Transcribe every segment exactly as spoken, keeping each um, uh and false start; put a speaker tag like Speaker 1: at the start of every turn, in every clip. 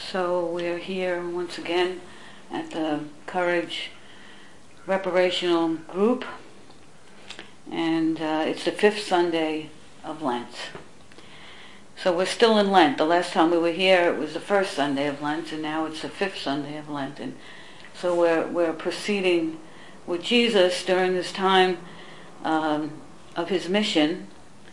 Speaker 1: So we're here once again at the Courage Reparational Group, and uh, it's the fifth Sunday of Lent. So we're still in Lent. The last time we were here, it was the first Sunday of Lent, and now it's the fifth Sunday of Lent. And so we're we're proceeding with Jesus during this time um, of his mission.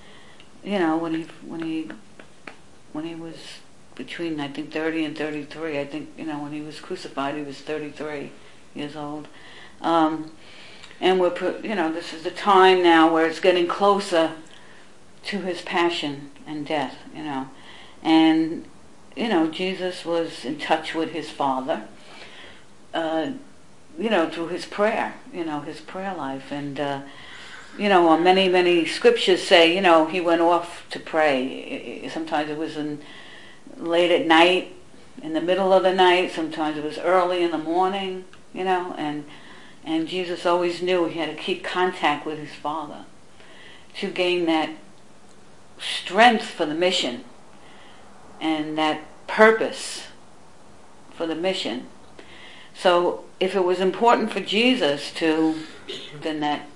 Speaker 1: You know, when he when he when he was between, I think, thirty and thirty-three. I think, you know, when he was crucified, he was thirty-three years old. Um, and we're, you know, this is the time now where it's getting closer to his passion and death, you know. And, you know, Jesus was in touch with his Father, uh, you know, through his prayer, you know, his prayer life. And, uh, you know, many, many scriptures say, you know, he went off to pray. Sometimes it was in late at night, in the middle of the night, sometimes it was early in the morning, you know, and and Jesus always knew he had to keep contact with his Father to gain that strength for the mission and that purpose for the mission. So if it was important for Jesus to, then that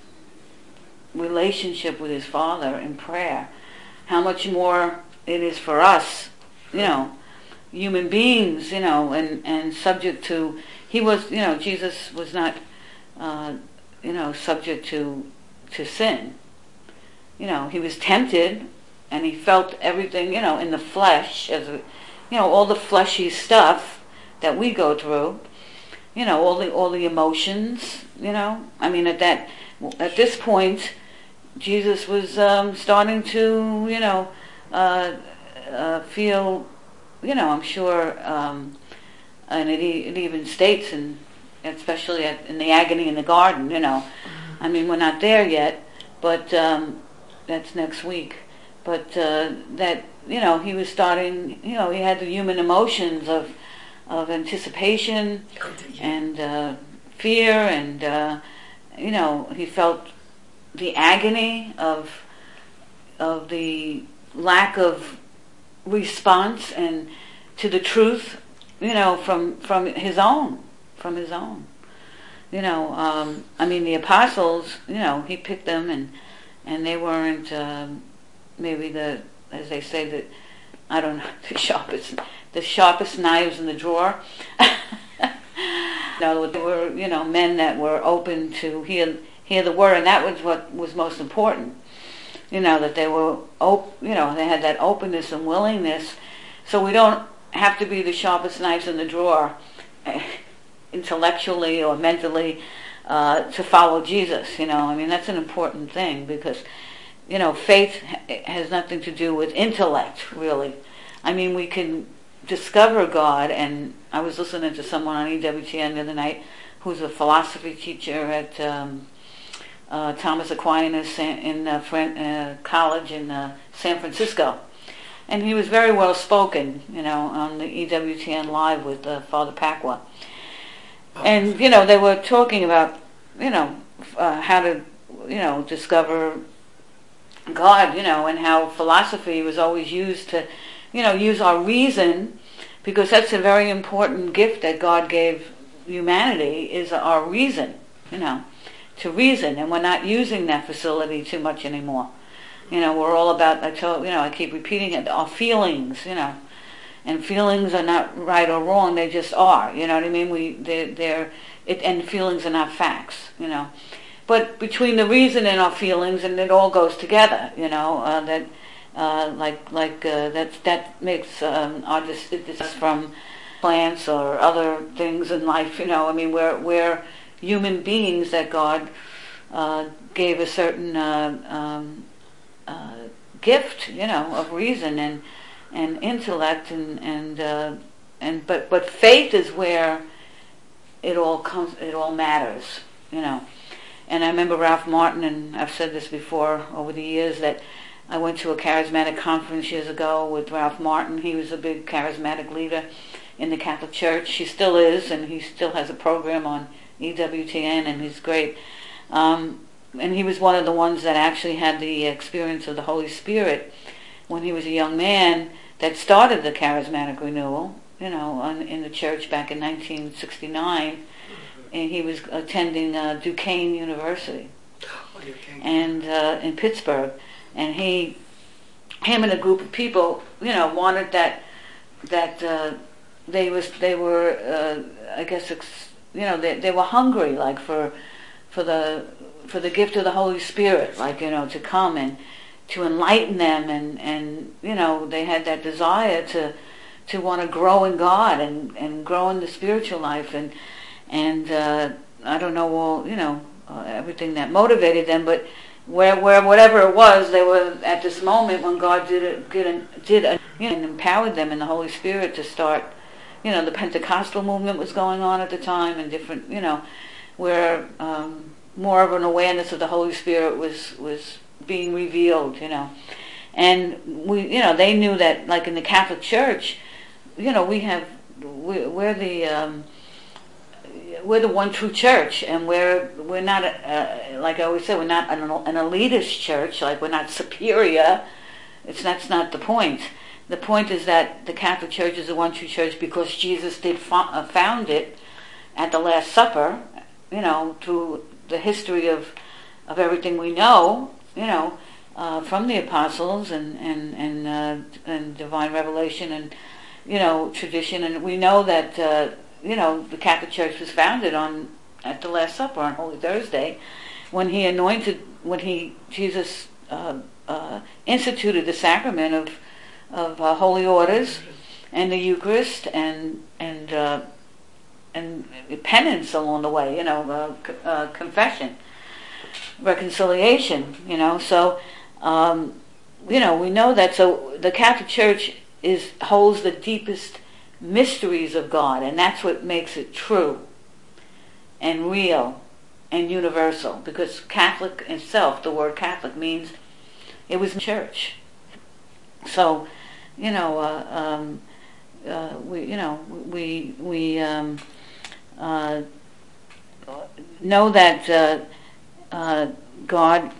Speaker 1: relationship with his Father in prayer, how much more it is for us, you know, human beings, you know, and, and subject to, he was, you know, Jesus was not, uh, you know, subject to to sin. You know, he was tempted, and he felt everything, you know, in the flesh, as a, you know, all the fleshy stuff that we go through, you know, all the all the emotions, you know. I mean, at that, at this point, Jesus was um, starting to, you know, uh, uh, feel, you know, I'm sure, um, and it, it even states, in, especially at, in the agony in the garden, you know. I mean, we're not there yet, but um, that's next week. But uh, that, you know, he was starting, you know, he had the human emotions of of anticipation and uh, fear, and, uh, you know, he felt the agony of of the lack of response and to the truth, you know, from from his own, from his own. You know, um, I mean, the apostles, you know, he picked them, and and they weren't um, maybe the, as they say, that, I don't know, the sharpest the sharpest knives in the drawer. No, they were, you know, men that were open to hear hear the word, and that was what was most important. You know, that they were, op- you know, they had that openness and willingness. So we don't have to be the sharpest knives in the drawer, intellectually or mentally, uh, to follow Jesus. You know, I mean, that's an important thing, because, you know, faith has nothing to do with intellect, really. I mean, we can discover God, and I was listening to someone on E W T N the other night who's a philosophy teacher at Um, Uh, Thomas Aquinas in uh, Fran- uh, college in uh, San Francisco, and he was very well spoken, you know, on the E W T N Live with uh, Father Pacwa, and you know, they were talking about, you know, uh, how to, you know, discover God, you know, and how philosophy was always used to, you know, use our reason, because that's a very important gift that God gave humanity, is our reason, you know, to reason, and we're not using that facility too much anymore. You know, we're all about, I told, you know, I keep repeating it, our feelings, you know, and feelings are not right or wrong, they just are, you know what I mean? We, they're, they're it, and feelings are not facts, you know. But between the reason and our feelings, and it all goes together, you know, uh, that, uh, like, like, uh, that, that makes, um, our, this, this from plants or other things in life, you know, I mean, we're, we're, human beings that God uh, gave a certain uh, um, uh, gift, you know, of reason and and intellect, and and uh, and but but faith is where it all comes, it all matters, you know. And I remember Ralph Martin, and I've said this before over the years, that I went to a charismatic conference years ago with Ralph Martin. He was a big charismatic leader in the Catholic Church. He still is, and he still has a program on E W T N, and he's great. Um, and he was one of the ones that actually had the experience of the Holy Spirit when he was a young man, that started the charismatic renewal, you know, on, in the church back in nineteen sixty-nine, and he was attending uh, Duquesne University,
Speaker 2: Oh, Duquesne.
Speaker 1: and uh, in Pittsburgh, and he, him and a group of people, you know, wanted that that uh, they was they were, uh, I guess, ex, you know, they they were hungry, like for for the for the gift of the Holy Spirit, like, you know, to come and to enlighten them, and, and you know, they had that desire to to want to grow in God and, and grow in the spiritual life, and and uh, I don't know all, you know, uh, everything that motivated them, but where where whatever it was, they were at this moment when God did a, did a, did a, you know, and empowered them in the Holy Spirit to start, you know, the Pentecostal movement was going on at the time, and different, you know, where um, more of an awareness of the Holy Spirit was was being revealed, you know. And we, you know, they knew that, like in the Catholic Church, you know, we have, we're, we're the, um, we're the one true church, and we're we're not, uh, like I always say, we're not an, an elitist church, like we're not superior. It's that's not the point. The point is that the Catholic Church is the one true church because Jesus did fo- uh, found it at the Last Supper, you know, through the history of of everything we know, you know, uh, from the apostles and and and, uh, and divine revelation and, you know, tradition, and we know that uh, you know, the Catholic Church was founded on at the Last Supper on Holy Thursday, when he anointed, when he Jesus uh, uh, instituted the sacrament of of uh, holy orders and the Eucharist and and uh, and penance along the way, you know, uh, uh, confession, reconciliation, you know. So, um, you know, we know that. So the Catholic Church is holds the deepest mysteries of God, and that's what makes it true and real and universal. Because Catholic itself, the word Catholic means it was church. So, you know, uh, um, uh, we, you know, we we um, uh, know that uh, uh, God,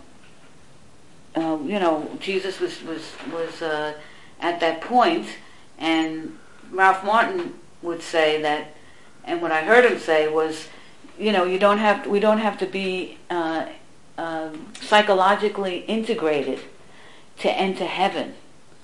Speaker 1: uh, you know, Jesus was was was uh, at that point, and Ralph Martin would say that, and what I heard him say was, you know, you don't have to, we don't have to be uh, uh, psychologically integrated to enter heaven.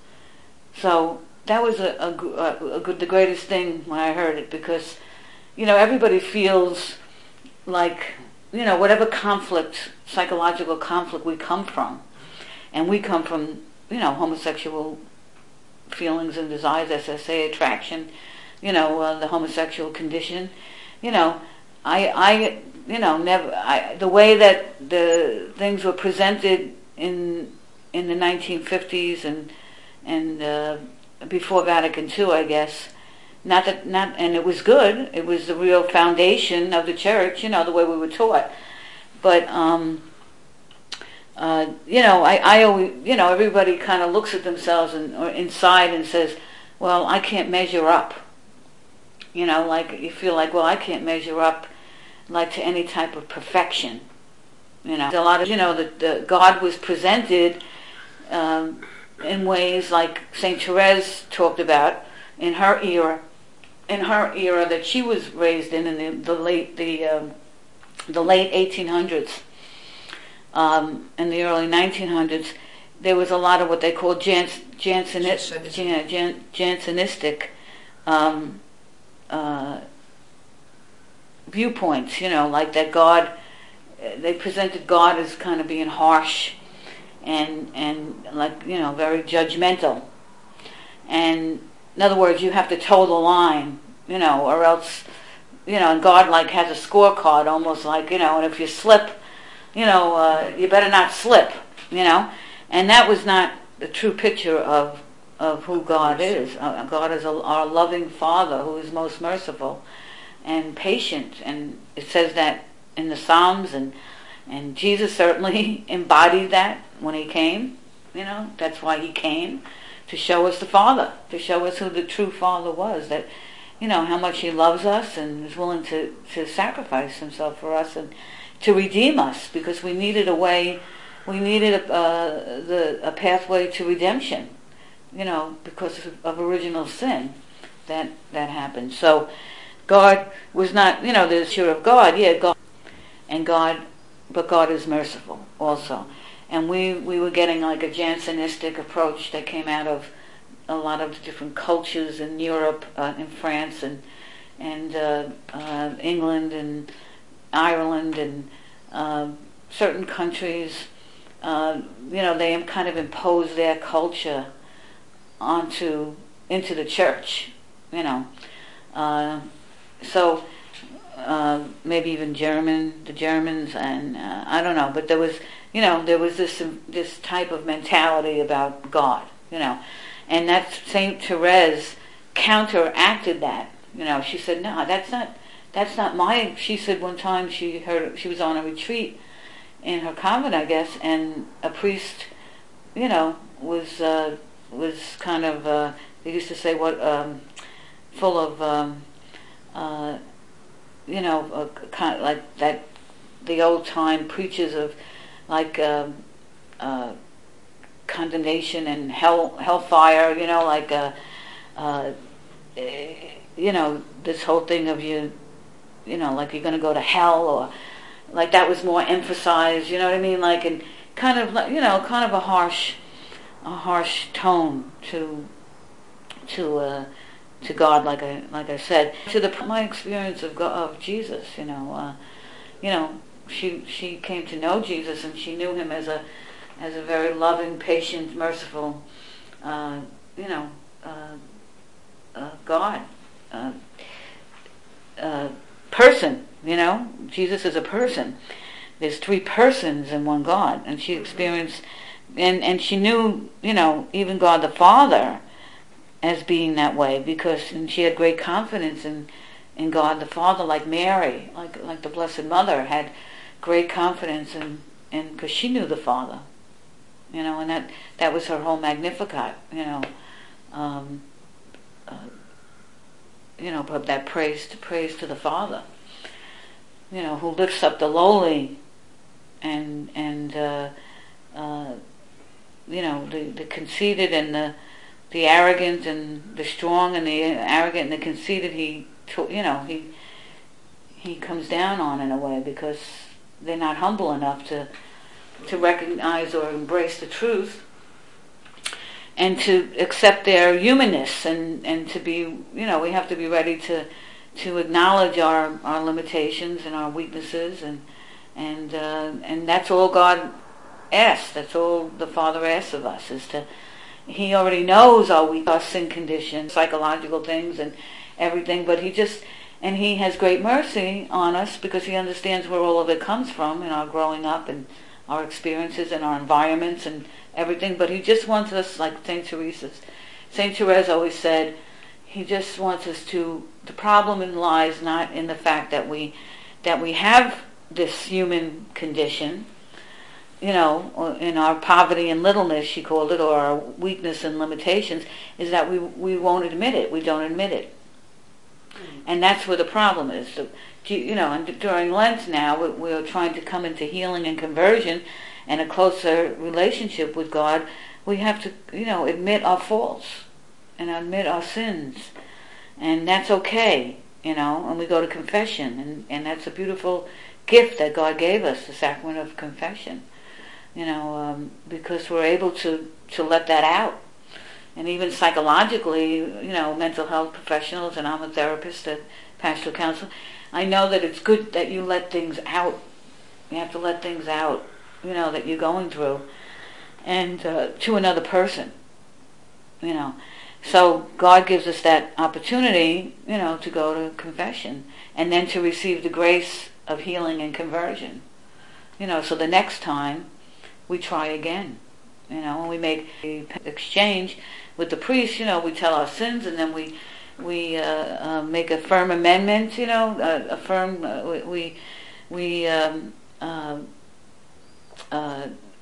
Speaker 1: So that was a, a, a good, the greatest thing when I heard it, because, you know, everybody feels like, you know, whatever conflict, psychological conflict we come from, and we come from, you know, homosexual feelings and desires, as I say, attraction, you know, uh, the homosexual condition, you know, I, I, you know, never, I, the way that the things were presented in in the nineteen fifties and and uh, before Vatican two, I guess, not that, not, and it was good. It was the real foundation of the church, you know, the way we were taught. But um, uh, you know, I, I always, you know, everybody kind of looks at themselves and or inside and says, well, I can't measure up. You know, like you feel like, well, I can't measure up, like, to any type of perfection. You know, a lot of, you know, that the God was presented um, in ways like Saint Therese talked about in her era, in her era that she was raised in, in the, the late the um, the late eighteen hundreds um, and the early nineteen hundreds. There was a lot of what they called Jans, Jansenist, Jan, Jan, Jansenistic um, uh, viewpoints. You know, like that God. They presented God as kind of being harsh and and like, you know, very judgmental. And in other words, you have to toe the line, you know, or else, you know, and God like has a scorecard, almost like, you know, and if you slip, you know, uh, you better not slip, you know. And that was not the true picture of of who God is. Uh, God is a, our loving Father who is most merciful and patient, and it says that in the Psalms, and and Jesus certainly embodied that when he came. You know, that's why he came, to show us the Father, to show us who the true Father was, that, you know, how much he loves us and is willing to, to sacrifice himself for us and to redeem us, because we needed a way, we needed a, uh, the, a pathway to redemption, you know, because of, of original sin. that that happened. So God was not, you know, the issue of God, yeah, God, and God, but God is merciful also. And we, we were getting like a Jansenistic approach that came out of a lot of different cultures in Europe, uh, in France, and and uh, uh, England, and Ireland, and uh, certain countries. Uh, you know, they kind of imposed their culture onto into the church. You know, uh, so uh, maybe even German, the Germans, and uh, I don't know. But there was, you know, there was this this type of mentality about God. You know, and that Saint Therese counteracted that. You know, she said, "No, that's not that's not my." She said one time she heard she was on a retreat in her convent, I guess, and a priest, you know, was uh, was kind of uh, they used to say what um, full of um, uh, you know, uh, kind of like that the old time preachers of like uh, uh, condemnation and hell hellfire, you know, like uh, uh, you know, this whole thing of you, you know, like you're going to go to hell, or like that was more emphasized, you know what I mean? Like, and kind of, you know, kind of a harsh, a harsh tone to, to, uh, to God, like I, like I said, to the my experience of God, of Jesus, you know, uh, you know, she she came to know Jesus, and she knew him as a, as a very loving, patient, merciful, uh, you know, uh, uh, God, uh, uh, person. You know, Jesus is a person. There's three persons in one God, and she experienced, and, and she knew, you know, even God the Father as being that way, because and she had great confidence in, in God the Father, like Mary, like like the Blessed Mother had great confidence in, in because she knew the Father, you know, and that that was her whole Magnificat, you know, um, uh, you know, but that praise to praise to the Father. You know, who lifts up the lowly, and and uh, uh, you know, the, the conceited and the the arrogant, and the strong and the arrogant and the conceited. He, you know, he he comes down on in a way, because they're not humble enough to to recognize or embrace the truth, and to accept their humanness, and and to be, you know, we have to be ready to. to acknowledge our, our limitations and our weaknesses, and and uh, and that's all God asks. That's all the Father asks of us, is to. He already knows our weak, our sin condition, psychological things, and everything. But he just and he has great mercy on us, because he understands where all of it comes from in our growing up and our experiences and our environments and everything. But he just wants us, like Saint Teresa, Saint Therese always said. He just wants us to. The problem lies not in the fact that we that we have this human condition, you know, in our poverty and littleness, she called it, or our weakness and limitations, is that we we won't admit it. We don't admit it, mm-hmm. And that's where the problem is. So, you know, and during Lent now, we're trying to come into healing and conversion and a closer relationship with God. We have to, you know, admit our faults and admit our sins, and that's okay, you know, and we go to confession, and, and that's a beautiful gift that God gave us, the sacrament of confession, you know, um, because we're able to, to let that out. And even psychologically, you know, mental health professionals, and I'm a therapist at Pastoral Council, I know that it's good that you let things out. You have to let things out, you know, that you're going through, and uh, to another person, you know. So God gives us that opportunity, you know, to go to confession, and then to receive the grace of healing and conversion. You know, so the next time we try again, you know, and we make an exchange with the priest. You know, we tell our sins, and then we we uh, uh, make a firm amendment. You know, uh, a firm uh, we we um, uh, uh,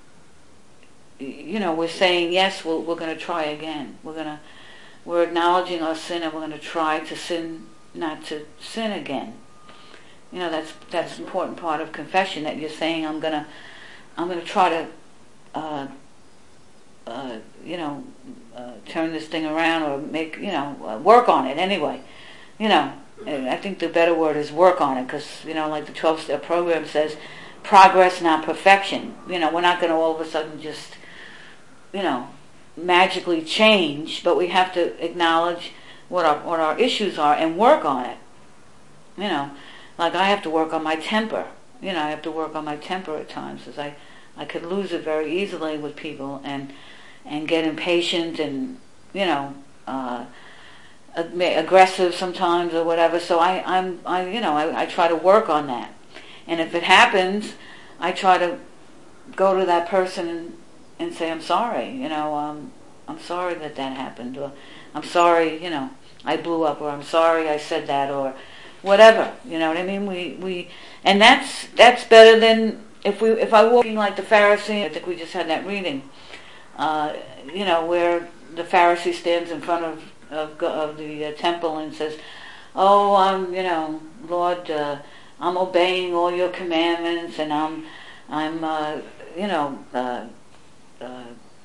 Speaker 1: you know, we're saying yes. We'll, we're going to try again. We're going to We're acknowledging our sin, and we're going to try to sin, not to sin again. You know, that's that's an important part of confession. That you're saying, I'm gonna, I'm gonna try to uh, uh, you know, uh, turn this thing around or make, you know, uh, work on it anyway. You know, I think the better word is work on it, because, you know, like the twelve-step program says, progress, not perfection. You know, we're not going to all of a sudden just, you know, magically change, but we have to acknowledge what our what our issues are and work on it. You know, like I have to work on my temper. You know, I have to work on my temper at times, because I, I could lose it very easily with people and and get impatient and, you know, uh, aggressive sometimes or whatever. So I, I'm, I, you know, I, I try to work on that. And if it happens, I try to go to that person and, and say, I'm sorry, you know, um, I'm sorry that that happened, or I'm sorry, you know, I blew up, or I'm sorry I said that, or whatever, you know what I mean? We, we, and that's, that's better than if we, if I were walking like the Pharisee. I think we just had that reading, uh, you know, where the Pharisee stands in front of, of, of the uh, temple and says, oh, I'm, you know, Lord, uh, I'm obeying all your commandments, and I'm, I'm, uh, you know, uh, uh,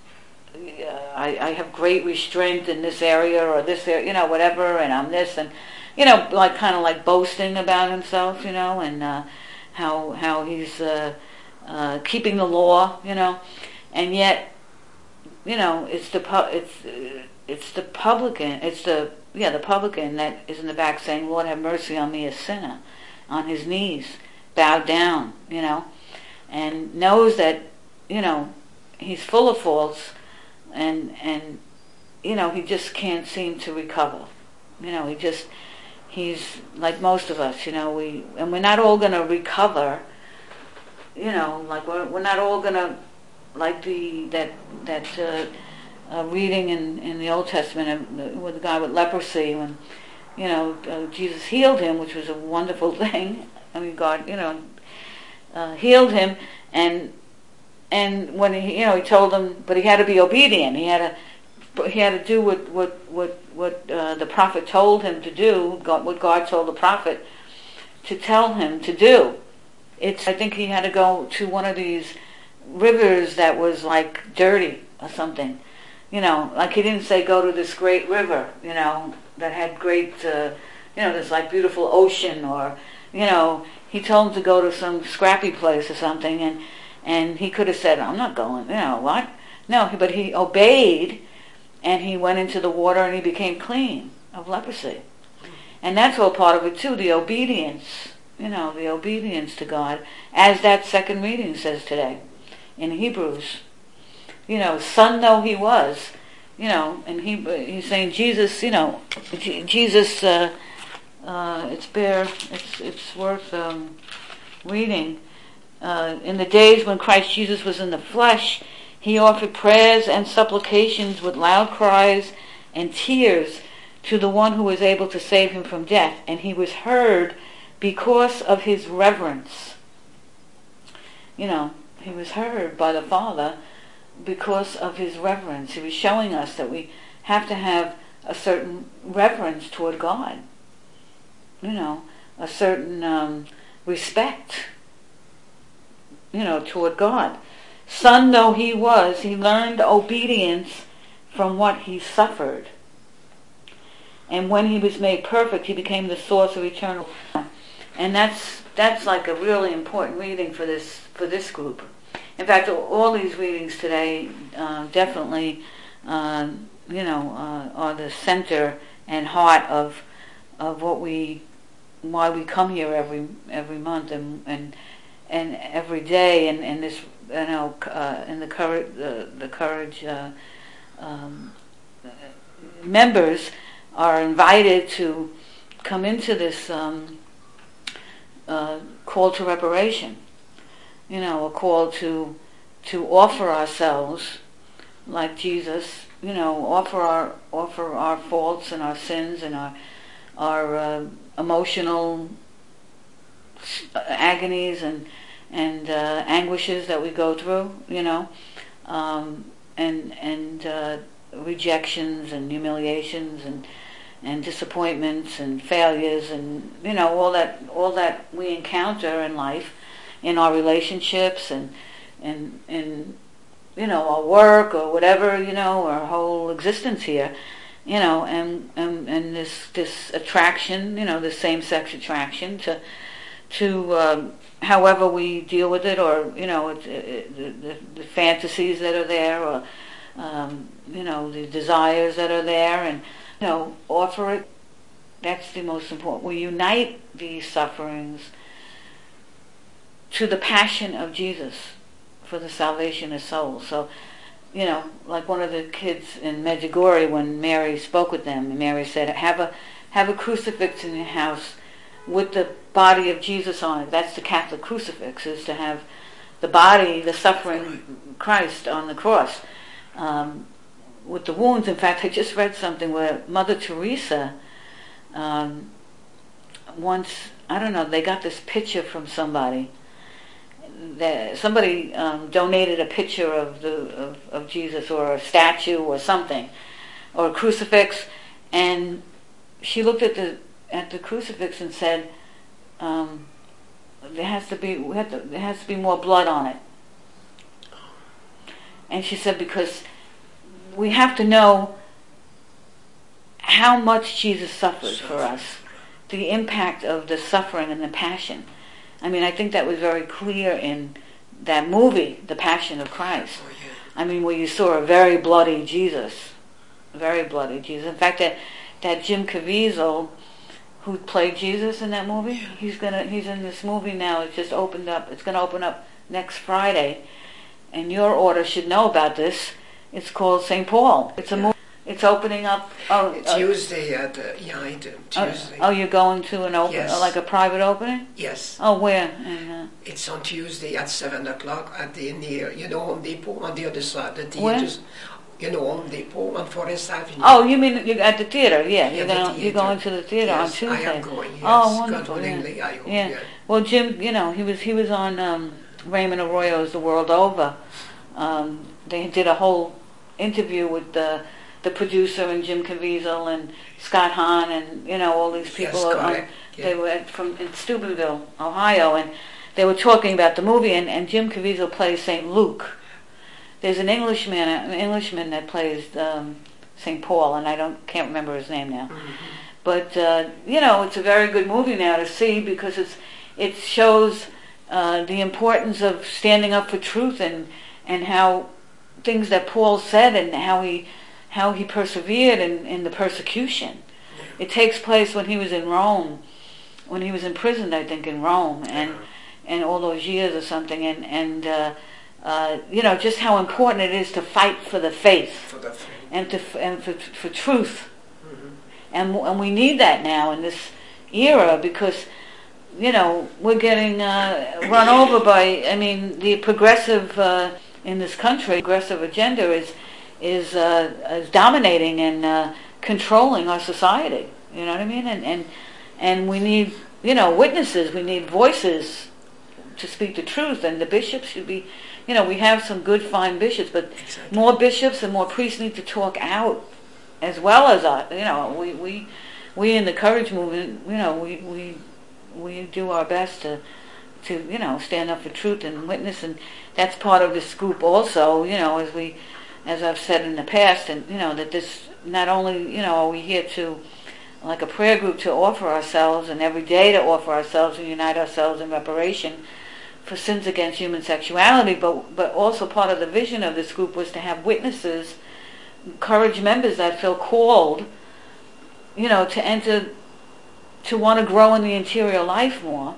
Speaker 1: I, I have great restraint in this area or this area, you know, whatever, and I'm this, and, you know, like kind of like boasting about himself, you know, and uh, how how he's uh, uh, keeping the law, you know, and yet, you know, it's the pu- it's it's the publican, it's the yeah the publican that is in the back saying, Lord, have mercy on me, a sinner, on his knees, bowed down, you know, and knows that, you know, he's full of faults, and and you know, he just can't seem to recover. You know, he just he's like most of us, you know, we and we're not all going to recover. You know, like we're we're not all going to, like the that that uh, uh, reading in in the Old Testament uh, with the guy with leprosy, when, you know, uh, Jesus healed him, which was a wonderful thing. I mean, God, you know, uh, healed him, and and when he, you know, he told him, but he had to be obedient. He had to, he had to do what what what what uh, the prophet told him to do. God, what God told the prophet to tell him to do. It's, I think he had to go to one of these rivers that was like dirty or something. You know, like he didn't say go to this great river, you know, that had great, uh, you know, this like beautiful ocean, or, you know, he told him to go to some scrappy place or something, and and he could have said, I'm not going, you know, what? No, but he obeyed, and he went into the water and he became clean of leprosy. And that's all part of it too, the obedience, you know, the obedience to God, as that second reading says today in Hebrews. You know, son though he was, you know, and he he's saying Jesus, you know, G- Jesus, uh, uh, it's bare, it's it's worth um, reading. Uh, in the days when Christ Jesus was in the flesh, he offered prayers and supplications with loud cries and tears to the one who was able to save him from death, and he was heard because of his reverence. You know, he was heard by the Father because of his reverence. He was showing us that we have to have a certain reverence toward God. You know, a certain um, respect, you know, toward God. Son though he was, he learned obedience from what he suffered. And when he was made perfect, he became the source of eternal life. And that's that's like a really important reading for this for this group. In fact, all these readings today uh, definitely, uh, you know, uh, are the center and heart of of what we, why we come here every every month and and, and every day. And, and this, you know, uh, and the courage, the, the courage uh, um, members are invited to come into this um, uh, call to reparation. You know, a call to to offer ourselves like Jesus. You know, offer our offer our faults and our sins and our our uh, emotional agonies and and uh, anguishes that we go through. You know, um, and and uh, rejections and humiliations and and disappointments and failures and, you know, all that all that we encounter in life, in our relationships and and and you know, our work or whatever, you know, our whole existence here, you know, and and, and this this attraction, you know, the same-sex attraction to to um, however we deal with it, or you know, it, it, the, the the fantasies that are there, or um, you know, the desires that are there, and you know, offer it. That's the most important. We unite these sufferings to the passion of Jesus for the salvation of souls. So, you know, like one of the kids in Medjugorje, when Mary spoke with them, and Mary said, have a have a crucifix in your house with the body of Jesus on it. That's the Catholic crucifix, is to have the body, the suffering Christ on the cross, um, with the wounds. In fact, I just read something where Mother Teresa, um, once, I don't know, they got this picture from somebody. That somebody um, donated a picture of the of, of Jesus, or a statue or something, or a crucifix, and she looked at the at the crucifix and said, um, "There has to be we have to, there has to be more blood on it." And she said, because we have to know how much Jesus suffered for us, the impact of the suffering and the passion. I mean, I think that was very clear in that movie, The Passion of Christ.
Speaker 2: Oh, yeah.
Speaker 1: I mean, where you saw a very bloody Jesus, very bloody Jesus. In fact, that that Jim Caviezel, who played Jesus in that movie,
Speaker 2: Yeah.
Speaker 1: he's gonna he's in this movie now. It's just opened up. It's going to open up next Friday, and your order should know about this. It's called Saint Paul. It's a
Speaker 2: Yeah.
Speaker 1: movie. It's opening up. Oh, uh,
Speaker 2: Tuesday at uh, yeah, I do. Tuesday.
Speaker 1: Oh, oh, you're going to an open,
Speaker 2: Yes.
Speaker 1: like a private opening?
Speaker 2: Yes.
Speaker 1: Oh, where? And, uh,
Speaker 2: It's on Tuesday at seven o'clock at the near, you know, Home Depot on the other side. The
Speaker 1: Where?
Speaker 2: theaters, you know, Home Depot on Forest Avenue.
Speaker 1: oh, you mean you're at the theater? Yeah,
Speaker 2: Yeah,
Speaker 1: you're
Speaker 2: the
Speaker 1: gonna you're
Speaker 2: theater.
Speaker 1: going to the theater
Speaker 2: Yes,
Speaker 1: on Tuesday.
Speaker 2: I am going. Yes.
Speaker 1: Oh, wonderful.
Speaker 2: God
Speaker 1: Yeah.
Speaker 2: willingly, I hope.
Speaker 1: yeah.
Speaker 2: Yeah.
Speaker 1: Well, Jim, you know, he was he was on um, Raymond Arroyo's The World Over. Um, they did a whole interview with the the producer and Jim Caviezel and Scott Hahn and you know all these people.
Speaker 2: Yes,
Speaker 1: um,
Speaker 2: correct. Yeah.
Speaker 1: They were from in Steubenville, Ohio, and they were talking about the movie. And, and Jim Caviezel plays Saint Luke. There's an Englishman, an Englishman that plays um, Saint Paul, and I don't can't remember his name now.
Speaker 2: Mm-hmm.
Speaker 1: But uh, you know, it's a very good movie now to see, because it's it shows uh, the importance of standing up for truth, and and how things that Paul said, and how he how he persevered in, in the persecution.
Speaker 2: Yeah.
Speaker 1: It takes place when he was in Rome, when he was imprisoned, I think, in Rome, and
Speaker 2: Yeah.
Speaker 1: and all those years or something, and and uh, uh, you know, just how important it is to fight for the faith,
Speaker 2: For the faith.
Speaker 1: and to and for for truth.
Speaker 2: Mm-hmm.
Speaker 1: And and we need that now in this era, because you know we're getting uh, run over by. I mean, the progressive uh, in this country, progressive agenda is is uh, is dominating and uh, controlling our society. You know what I mean? And and and we need you know witnesses. We need voices to speak the truth. And the bishops should be. You know, we have some good, fine bishops, but
Speaker 2: Exactly.
Speaker 1: more bishops and more priests need to talk out, as well as us. You know, we we we in the Courage movement, you know, we we we do our best to to you know stand up for truth and witness, and that's part of this group also. You know, as we as I've said in the past, and you know that this not only you know are we here to like a prayer group to offer ourselves, and every day to offer ourselves and unite ourselves in reparation for sins against human sexuality, but but also part of the vision of this group was to have witnesses, Courage members that feel called, you know, to enter, to want to grow in the interior life more,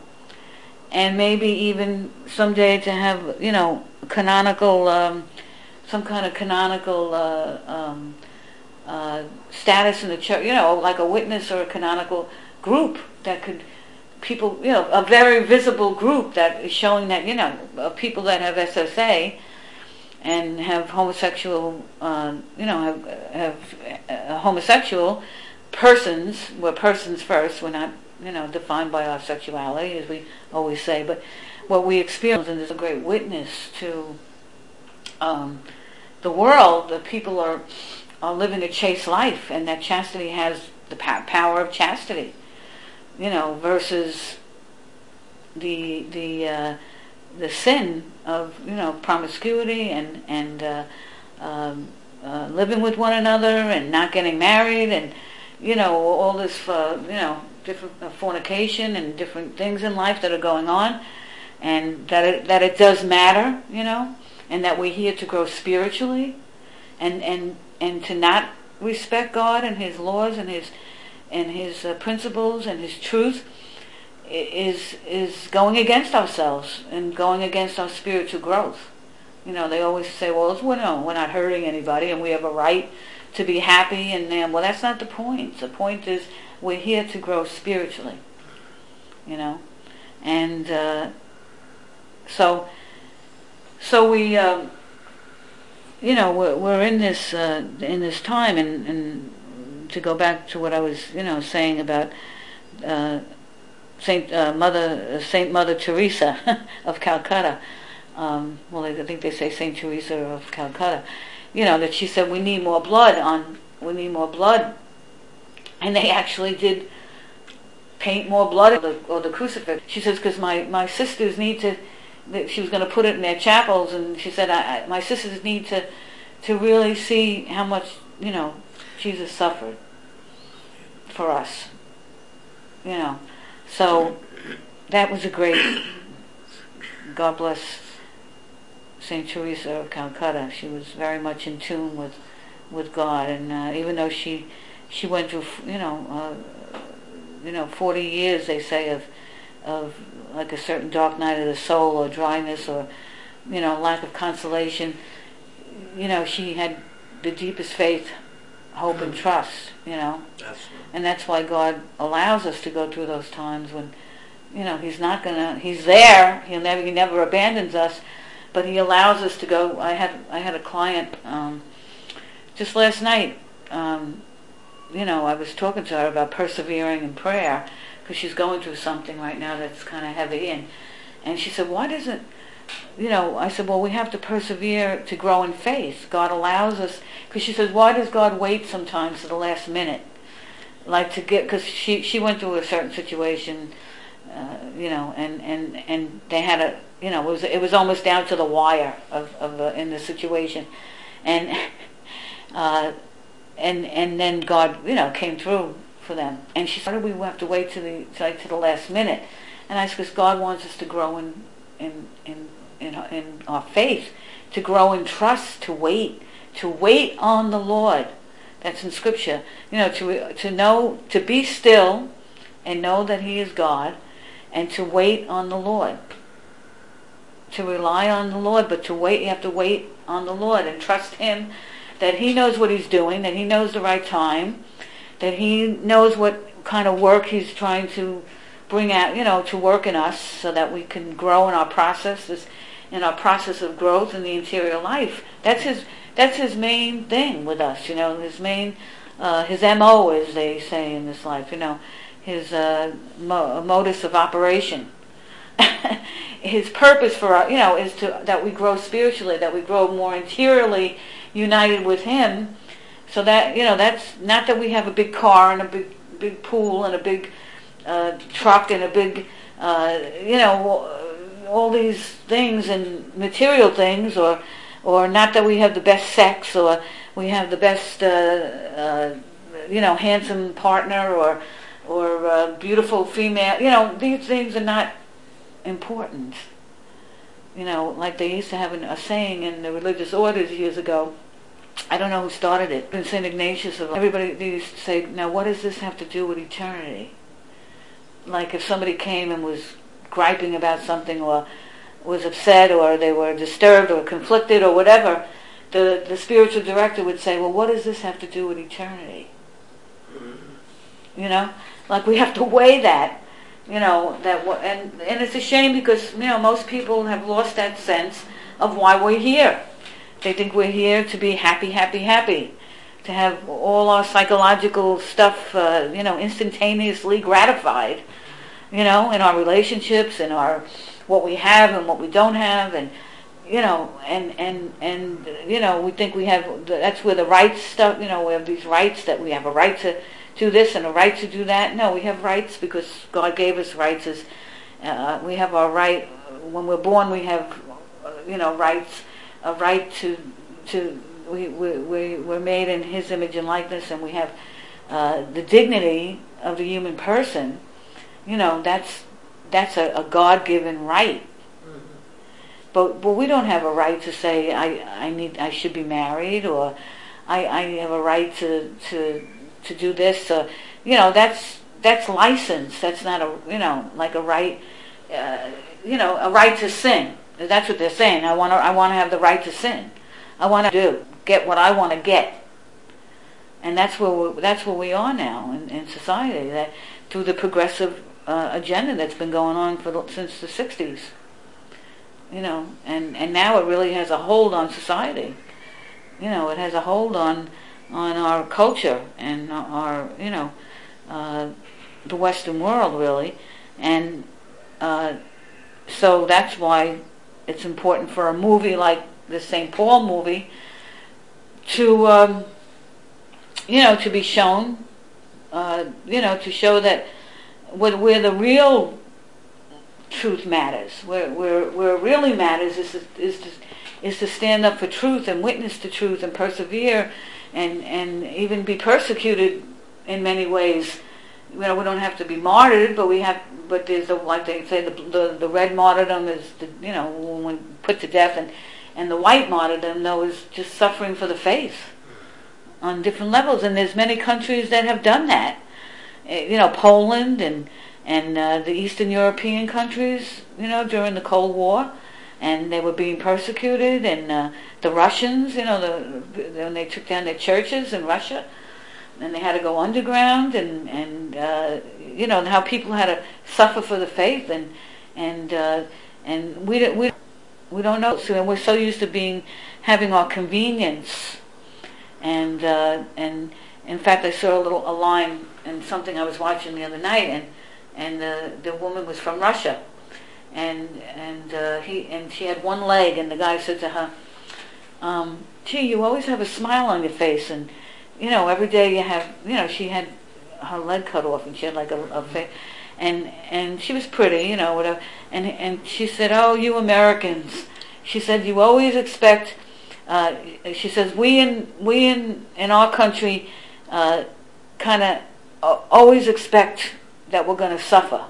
Speaker 1: and maybe even someday to have, you know, canonical, um, some kind of canonical uh, um, uh, status in the church, you know, like a witness or a canonical group that could. People, you know, a very visible group that is showing that, you know, uh, people that have S S A and have homosexual, uh, you know, have, have uh, homosexual persons, we're persons first, we're not, you know, defined by our sexuality, as we always say, but what we experience, and is a great witness to um, the world, that people are, are living a chaste life, and that chastity has the pa- power of chastity. You know, versus the the uh, the sin of, you know, promiscuity and and uh, um, uh, living with one another and not getting married and, you know, all this, uh, you know, different uh, fornication and different things in life that are going on, and that it, that it does matter, you know, and that we're here to grow spiritually, and and and to not respect God and His laws and His and His uh, principles and His truth is is going against ourselves and going against our spiritual growth. You know, they always say, well, it's, well, no, we're not hurting anybody and we have a right to be happy. And then, well, that's not the point. The point is we're here to grow spiritually, you know. And uh, so, so we, um, you know, we're, we're in this uh, in this time, and, and to go back to what I was, you know, saying about uh, Saint uh, Mother Saint Mother Teresa of Calcutta. Um, well, I think they say Saint Teresa of Calcutta. You know, that she said we need more blood on. We need more blood, and they actually did paint more blood on the, or the crucifix. She says because my, my sisters need to. She was going to put it in their chapels, and she said I, I, my sisters need to to really see how much, you know, Jesus suffered for us. You know, so that was a great. God bless Saint Teresa of Calcutta. She was very much in tune with with God, and uh, even though she she went through, you know, uh, you know, forty years, they say, of of like a certain dark night of the soul, or dryness, or, you know, lack of consolation. You know, she had the deepest faith, hope, and trust. You know, and that's why God allows us to go through those times when, you know, He's not gonna. He's there. He'll never. He never abandons us, but He allows us to go. I had I had a client um, just last night. Um, you know, I was talking to her about persevering in prayer because she's going through something right now that's kind of heavy, and and she said, "Why doesn't?" You know, I said, "Well, we have to persevere to grow in faith. God allows us." Because she says, "Why does God wait sometimes to the last minute, like to get?" Because she she went through a certain situation. Uh, you know, and, and, and they had a, you know, it was it was almost down to the wire of of uh, in the situation, and uh, and and then God, you know, came through for them. And she said, "Why do we have to wait to the to, like, to the last minute?" And I said, "Because God wants us to grow in in in in, in our faith, to grow in trust, to wait, to wait on the Lord." That's in Scripture. You know, to to know, to be still, and know that He is God. And to wait on the Lord. To rely on the Lord, but to wait, you have to wait on the Lord and trust Him that He knows what He's doing, that He knows the right time, that He knows what kind of work He's trying to bring out, you know, to work in us so that we can grow in our process, this, in our process of growth in the interior life. That's His, that's His main thing with us, you know, His main, uh, His M O, as they say in this life, you know. His uh, mo- modus of operation, His purpose for our, you know, is to that we grow spiritually, that we grow more interiorly united with Him. So that, you know, that's not that we have a big car and a big big pool and a big uh, truck and a big, uh, you know, all these things and material things, or or not that we have the best sex, or we have the best, uh, uh, you know, handsome partner, or or uh, beautiful female. You know, these things are not important. You know, like they used to have an, a saying in the religious orders years ago. I don't know who started it. In Saint Ignatius of everybody, they used to say, "Now, what does this have to do with eternity?" Like if somebody came and was griping about something, or was upset, or they were disturbed, or conflicted, or whatever, the the spiritual director would say, "Well, what does this have to do with eternity?" You know, like we have to weigh that. You know, that and and it's a shame because, you know, most people have lost that sense of why we're here. They think we're here to be happy, happy, happy, to have all our psychological stuff, uh, you know, instantaneously gratified. You know, in our relationships, in our what we have and what we don't have, and you know, and and and you know, we think we have. That's where the rights stuff. You know, we have these rights that we have a right to do this and a right to do that. No, we have rights because God gave us rights as uh, we have our right, when we're born we have, uh, you know, rights, a right to, to we, we, we, we're made in His image and likeness, and we have uh, the dignity of the human person. You know, that's that's a, a God-given right. Mm-hmm. But but we don't have a right to say I, I need I should be married, or I, I have a right to to to do this. Uh, you know, that's that's license. That's not a you know like a right. Uh, you know, a right to sin. That's what they're saying. I want to I want to have the right to sin. I want to do get what I want to get. And that's where we, that's where we are now in, in society. That through the progressive uh, agenda that's been going on for the, since the sixties. You know, and, and now it really has a hold on society. You know, it has a hold on on our culture and our you know uh, the Western world really, and uh, so that's why it's important for a movie like the Saint Paul movie to um, you know to be shown, uh, you know to show that where, where the real truth matters, where where where it really matters is to, is to, is to stand up for truth and witness to truth and persevere and and even be persecuted in many ways. You know, we don't have to be martyred, but we have. But there's a, like they say, the, the the red martyrdom is the, you know when put to death, and and the white martyrdom though is just suffering for the faith on different levels. And there's many countries that have done that. You know, Poland and and uh, the Eastern European countries. You know, during the Cold War, and they were being persecuted. And uh, the Russians, you know, the when they took down their churches in Russia. And they had to go underground, and and uh, you know and how people had to suffer for the faith, and and uh, and we don't we we don't know. So and we're so used to being having our convenience, and uh, and in fact I saw a little a line in something I was watching the other night, and and the the woman was from Russia, and and uh, he and she had one leg, and the guy said to her, um, "Gee, you always have a smile on your face," and you know, every day you have, you know, she had her leg cut off, and she had like a, a face, and and she was pretty, you know, whatever. And and she said, "Oh, you Americans," she said, "you always expect." Uh, she says, "We in we in in our country, uh, kind of uh, always expect that we're going to suffer.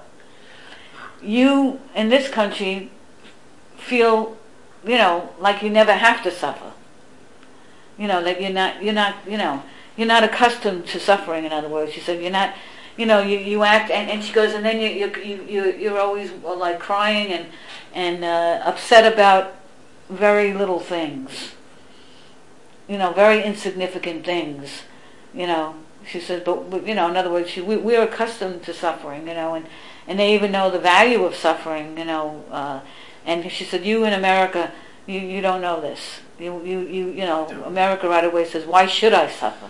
Speaker 1: You in this country feel, you know, like you never have to suffer. You know, that you're not you're not you know." You're not accustomed to suffering. In other words, she said, "You're not, you know, you, you act." And, and she goes, and then you you you you're always like crying and and uh, upset about very little things. You know, very insignificant things. You know, she says, but, but you know, in other words, she, we we're accustomed to suffering. You know, and and they even know the value of suffering. You know, uh, and she said, "You in America, you you don't know this. You you you you know, America right away says, why should I suffer?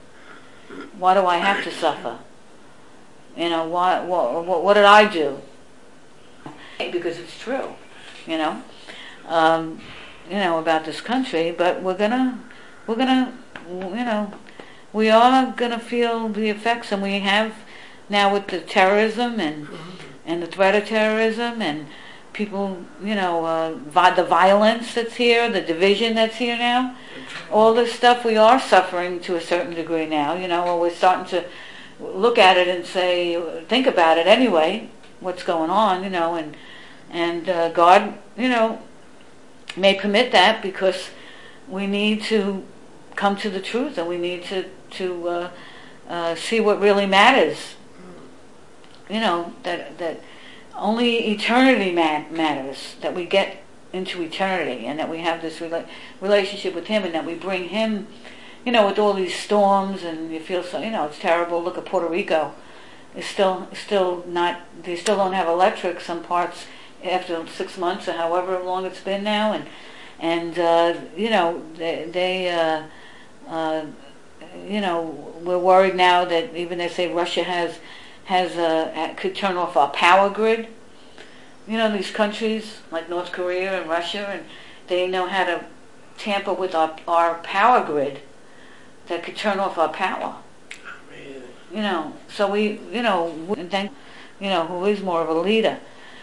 Speaker 1: Why do I have to suffer? You know, why, what, what, what did I do?" Because it's true, you know, um, you know, about this country. But we're gonna, we're gonna, you know, we are gonna feel the effects, and we have now with the terrorism and and the threat of terrorism and people, you know, uh, vi- the violence that's here, the division that's here now, all this stuff we are suffering to a certain degree now, you know, or we're starting to look at it and say, think about it anyway, what's going on, you know, and and uh, God, you know, may permit that because we need to come to the truth, and we need to, to uh, uh, see what really matters, you know, that that only eternity man- matters, that we get into eternity, and that we have this rela- relationship with Him, and that we bring Him, you know, with all these storms, and you feel so, you know, it's terrible. Look at Puerto Rico. It's still, still not, they still don't have electric, some parts, after six months or however long it's been now, and, and uh, you know, they, they uh, uh, you know, we're worried now that even they say Russia has has uh, could turn off our power grid. You know, these countries like North Korea and Russia, and they know how to tamper with our our power grid that could turn off our power. Really? You know, so we, you know, and then, you know, who is more of a leader,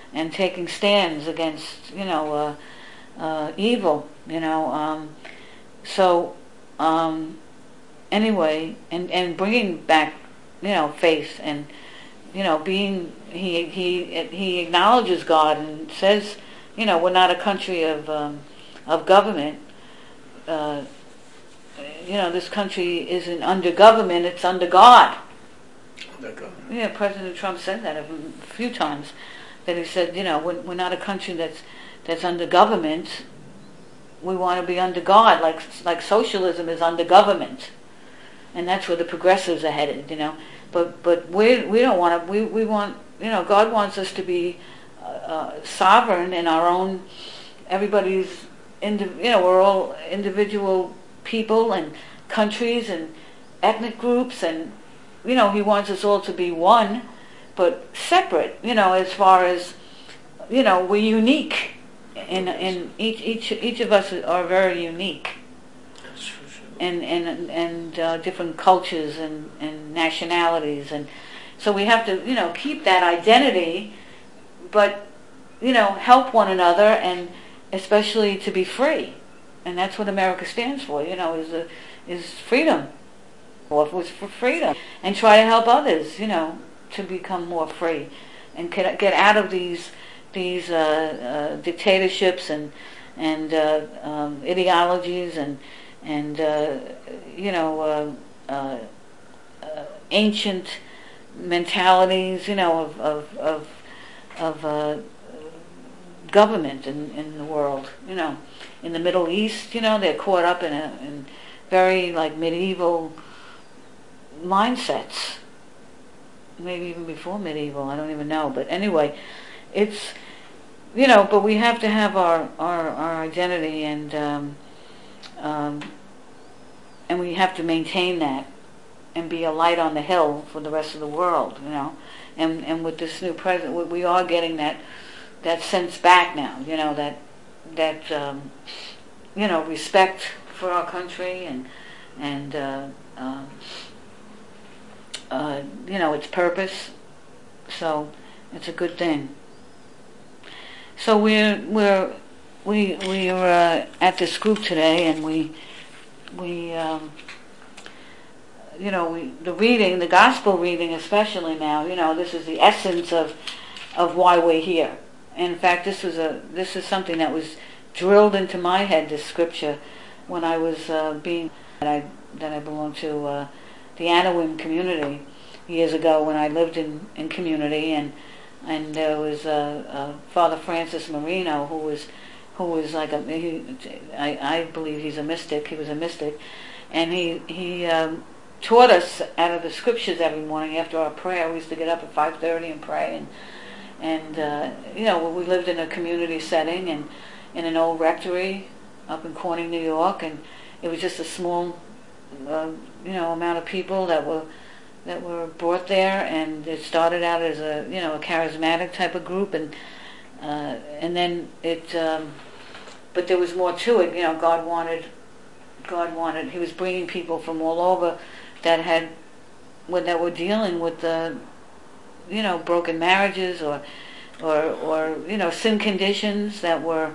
Speaker 1: and taking stands against, you know, uh, uh, evil, you know. Um, so, um, anyway, and, and bringing back, you know, faith and, you know, being, he, he, he acknowledges God and says, you know, we're not a country of, um, of government. Uh, you know, this country isn't under government, it's under God.
Speaker 2: Under God.
Speaker 1: Yeah, President Trump said that a few times. That he said, you know, we're, we're not a country that's that's under government. We want to be under God, like like socialism is under government, and that's where the progressives are headed, you know. But but we we don't want to. We we want, you know, God wants us to be uh, uh, sovereign in our own. Everybody's, indi- you know, we're all individual people and countries and ethnic groups, and you know, He wants us all to be one, but separate. You know, as far as, you know, we're unique, and in each each each of us are very unique.
Speaker 2: That's for sure.
Speaker 1: And and and uh, different cultures and, and nationalities, and so we have to, you know, keep that identity, but, you know, help one another, and especially to be free, and that's what America stands for. You know, is a, is freedom, or was for freedom, and try to help others, you know, to become more free, and get get out of these these uh, uh, dictatorships and and uh, um, ideologies and. and uh, you know uh, uh, uh, ancient mentalities, you know, of of of, of uh, government in, in the world. You know, in the Middle East, you know, they're caught up in a in very like medieval mindsets. Maybe even before medieval, I don't even know. But anyway, it's, you know, but we have to have our our, our identity, and. Um, Um, and we have to maintain that and be a light on the hill for the rest of the world, you know. And and with this new president, we are getting that that sense back now, you know, that that um, you know, respect for our country and and uh, uh, uh, you know, its purpose. So it's a good thing. So we're we're. We we were uh, at this group today, and we we um, you know we the reading, the gospel reading, especially now. You know, this is the essence of of why we're here. In fact, this was a this is something that was drilled into my head. This scripture, when I was uh, being that I that I belonged to uh, the Anawim community years ago, when I lived in, in community, and and there was uh, uh, Father Francis Marino, who was. who was like a, he, I, I believe he's a mystic, he was a mystic, and he, he um, taught us out of the scriptures every morning after our prayer. We used to get up at five thirty and pray, and, and uh, you know, we lived in a community setting, and in an old rectory up in Corning, New York, and it was just a small, uh, you know, amount of people that were that were brought there, and it started out as a, you know, a charismatic type of group, and uh, and then it, um, but there was more to it. You know, God wanted, God wanted. He was bringing people from all over that had, that were dealing with the, you know, broken marriages or, or, or you know, sin conditions that were,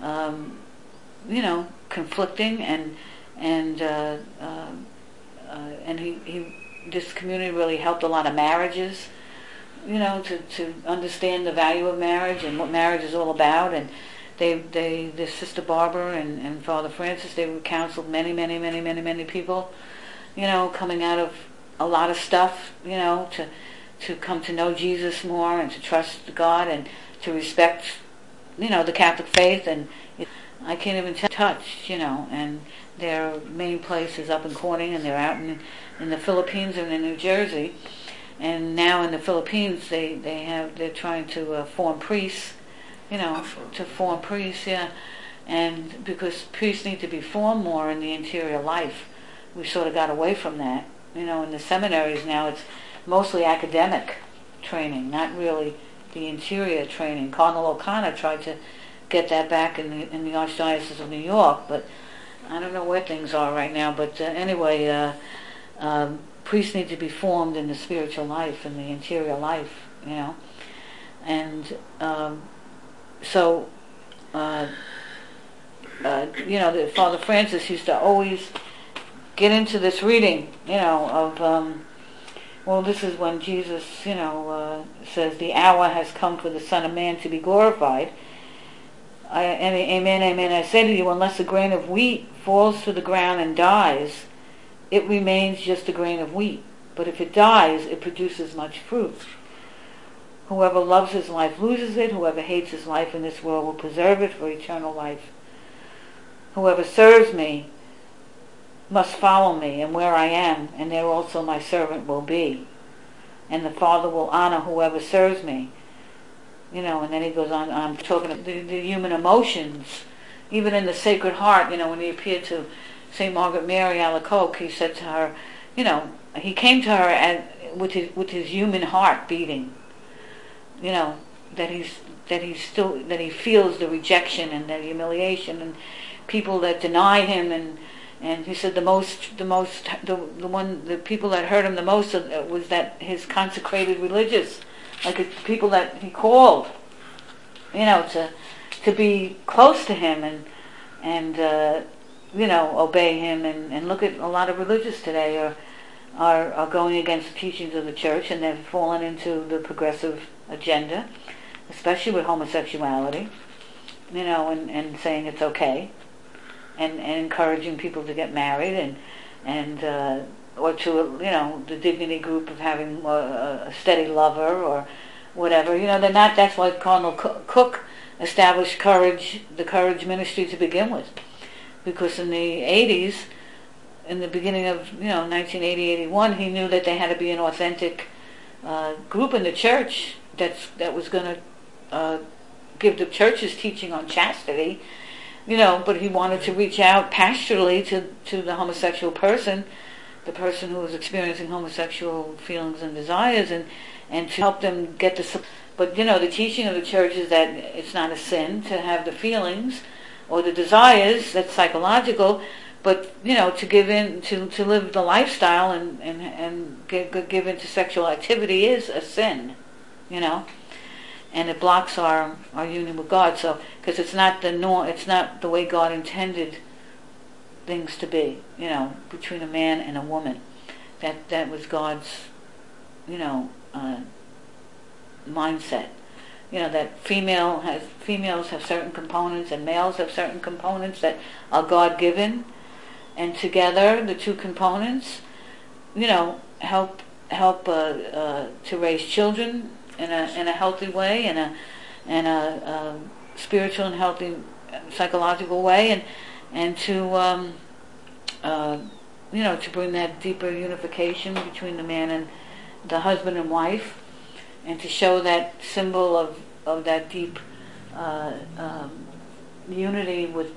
Speaker 1: um, you know, conflicting, and and uh, uh, uh, and he, he this community really helped a lot of marriages, you know, to, to understand the value of marriage and what marriage is all about. And they they this Sister Barbara and, and Father Francis, they counseled many many many many many people, you know, coming out of a lot of stuff, you know, to to come to know Jesus more and to trust God and to respect, you know, the Catholic faith. And it, I can't even t- touch, you know, and their main place is up in Corning, and they're out in in the Philippines and in New Jersey. And now in the Philippines, they, they have they're trying to uh, form priests, you know, to form priests, yeah. And because priests need to be formed more in the interior life, we sort of got away from that. You know, in the seminaries now, it's mostly academic training, not really the interior training. Cardinal O'Connor tried to get that back in the in the Archdiocese of New York, but I don't know where things are right now. But uh, anyway, uh, um, priests need to be formed in the spiritual life, in the interior life, you know. and um, so, uh, uh, you know, the, Father Francis used to always get into this reading, you know, of, um, well, this is when Jesus, you know, uh, says, the hour has come for the Son of Man to be glorified. I, and amen, amen, I say to you, unless a grain of wheat falls to the ground and dies, it remains just a grain of wheat. But if it dies, it produces much fruit. Whoever loves his life loses it. Whoever hates his life in this world will preserve it for eternal life. Whoever serves me must follow me, and where I am, and there also my servant will be. And the Father will honor whoever serves me. You know, and then he goes on, on talking about the, the human emotions. Even in the Sacred Heart, you know, when he appeared to Saint Margaret Mary Alacoque, he said to her, you know, he came to her at, with his with his human heart beating. You know, that he's that he's still that he feels the rejection and the humiliation and people that deny him, and and he said the most the most the the one the people that hurt him the most was that his consecrated religious, like the people that he called, you know, to to be close to him and and uh, you know, obey him. And, and look at a lot of religious today are, are are going against the teachings of the church, and they've fallen into the progressive agenda, especially with homosexuality, you know, and, and saying it's okay, and, and encouraging people to get married, and and uh, or to, you know, the dignity group of having a, a steady lover or whatever. You know, they're not. That's why Cardinal Cook established Courage, the Courage Ministry to begin with, because in the eighties, in the beginning of, you know, nineteen eighty, eighty-one, he knew that they had to be an authentic uh, group in the church that's that was going to uh, give the church's teaching on chastity, you know, but he wanted to reach out pastorally to, to the homosexual person, the person who was experiencing homosexual feelings and desires, and, and to help them get the... But, you know, the teaching of the church is that it's not a sin to have the feelings or the desires, that's psychological, but, you know, to give in, to, to live the lifestyle and, and, and give, give into sexual activity is a sin, you know, and it blocks our, our union with God. So, because it's not the norm, it's not the way God intended things to be, you know, between a man and a woman. That that was God's, you know, uh, mindset. You know, that female has females have certain components and males have certain components that are God-given, and together the two components, you know, help help uh, uh, to raise children in a in a healthy way, in a in a, a spiritual and healthy psychological way, and and to um, uh, you know, to bring that deeper unification between the man and the husband and wife, and to show that symbol of of that deep uh, um, unity with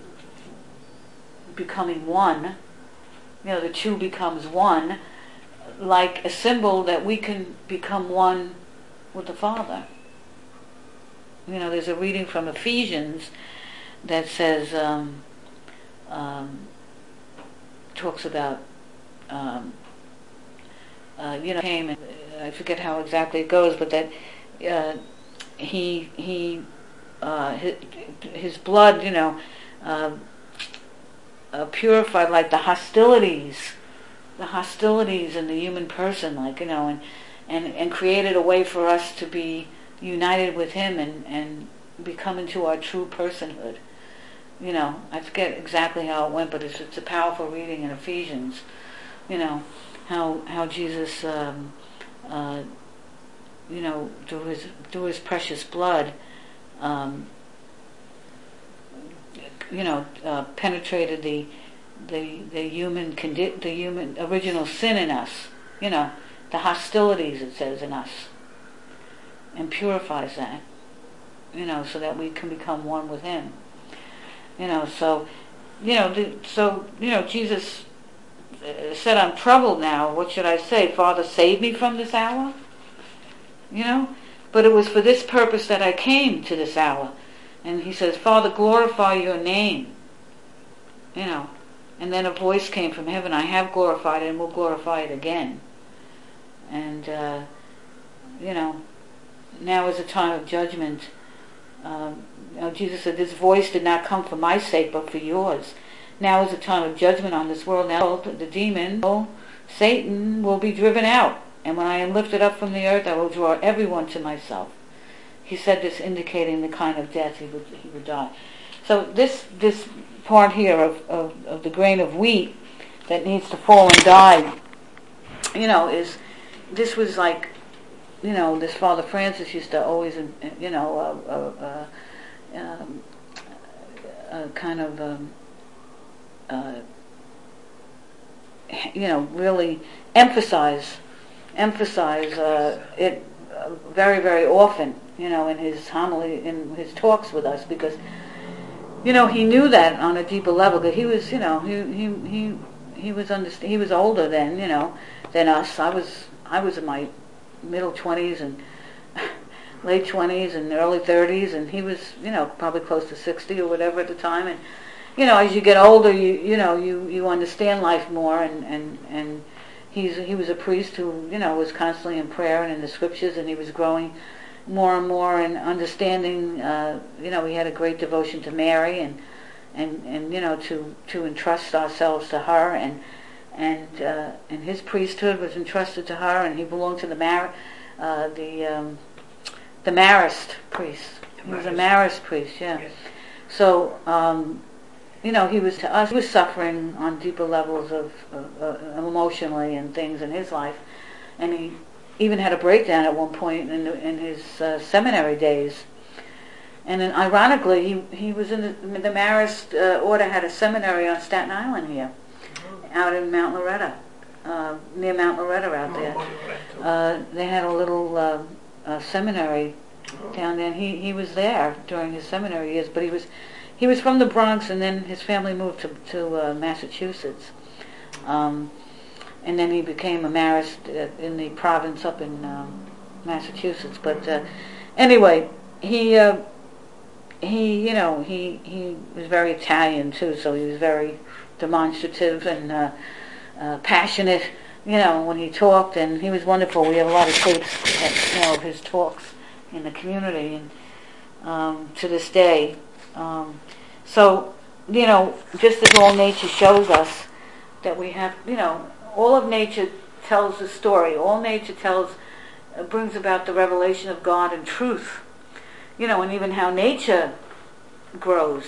Speaker 1: becoming one. You know, the two becomes one, like a symbol that we can become one with the Father. You know, there's a reading from Ephesians that says, um, um, talks about, um, uh, you know, came and I forget how exactly it goes, but that uh, he he uh, his, his blood, you know, uh, uh, purified like the hostilities, the hostilities in the human person, like, you know, and and and created a way for us to be united with him and and become into our true personhood. You know, I forget exactly how it went, but it's it's a powerful reading in Ephesians. You know, how how Jesus, um, uh, you know, through his through his precious blood, um, you know, uh, penetrated the the the human condi- the human original sin in us. You know, the hostilities, it says, in us, and purifies that. You know, so that we can become one with him. You know, so, you know, the, so, you know, Jesus said, I'm troubled now. What should I say? Father, save me from this hour? You know? But it was for this purpose that I came to this hour. And he says, Father, glorify your name. You know? And then a voice came from heaven, I have glorified it and will glorify it again. And, uh, you know, now is a time of judgment. Um, you know, Jesus said, "This voice did not come for my sake, but for yours." Now is a time of judgment on this world. Now the demon, Satan, will be driven out. And when I am lifted up from the earth, I will draw everyone to myself. He said this, indicating the kind of death he would he would die. So this this part here of, of, of the grain of wheat that needs to fall and die, you know, is this was like, you know, this Father Francis used to always, you know, uh, uh, uh, um, uh, kind of, um, uh, you know, really emphasize emphasize uh, it uh, very, very often, you know, in his homily, in his talks with us, because, you know, he knew that on a deeper level. Because he was, you know, he he he he was underst- he was older then, you know, than us. I was I was in my middle twenties and late twenties and early thirties, and he was, you know, probably close to sixty or whatever at the time. And you know, as you get older, you you know, you, you understand life more, and and and he's he was a priest who, you know, was constantly in prayer and in the scriptures, and he was growing more and more in understanding. Uh, you know, he had a great devotion to Mary, and and and you know, to to entrust ourselves to her, and and uh, and his priesthood was entrusted to her, and he belonged to the Mar uh, the um, the Marist priest. He was a Marist priest, yeah.
Speaker 2: Yes.
Speaker 1: So. Um, You know, he was to us. He was suffering on deeper levels of, of uh, emotionally and things in his life, and he even had a breakdown at one point in, the, in his uh, seminary days. And then, ironically, he he was in the, the Marist uh, order had a seminary on Staten Island here, out in Mount Loretta, uh, near Mount Loretta out there. Uh, they had a little uh, uh, seminary down there. And he he was there during his seminary years, but he was. He was from the Bronx, and then his family moved to to uh, Massachusetts, um, and then he became a Marist in the province up in um, Massachusetts. But uh, anyway, he uh, he you know he he was very Italian too, so he was very demonstrative and uh, uh, passionate, you know, when he talked, and he was wonderful. We have a lot of tapes, you know, of his talks in the community, and um, to this day. Um, so, you know, just as all nature shows us that we have, you know, all of nature tells the story. All nature tells, uh, brings about the revelation of God and truth. You know, and even how nature grows.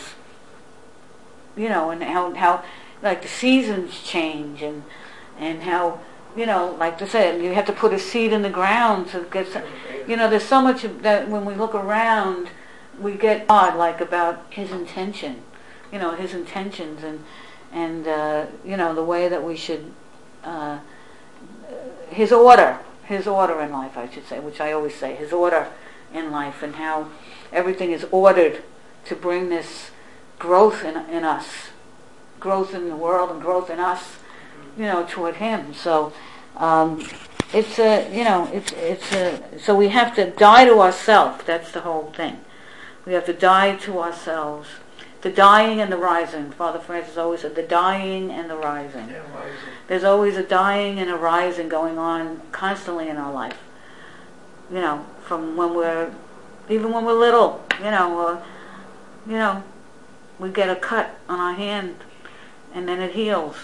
Speaker 1: You know, and how, how like the seasons change, and and how, you know, like I said, you have to put a seed in the ground to get some, you know, there's so much of that when we look around. We get odd, like, about his intention, you know, his intentions, and and uh, you know, the way that we should, uh, his order, his order in life, I should say, which I always say, his order in life, and how everything is ordered to bring this growth in in us, growth in the world, and growth in us, you know, toward him. So um, it's a, you know, it's it's a, so we have to die to ourselves. That's the whole thing. We have to die to ourselves. The dying and the rising. Father Francis always said, the dying and the rising.
Speaker 2: Yeah, rising.
Speaker 1: There's always a dying and a rising going on constantly in our life. You know, from when we're, even when we're little, you know, uh, you know, we get a cut on our hand and then it heals.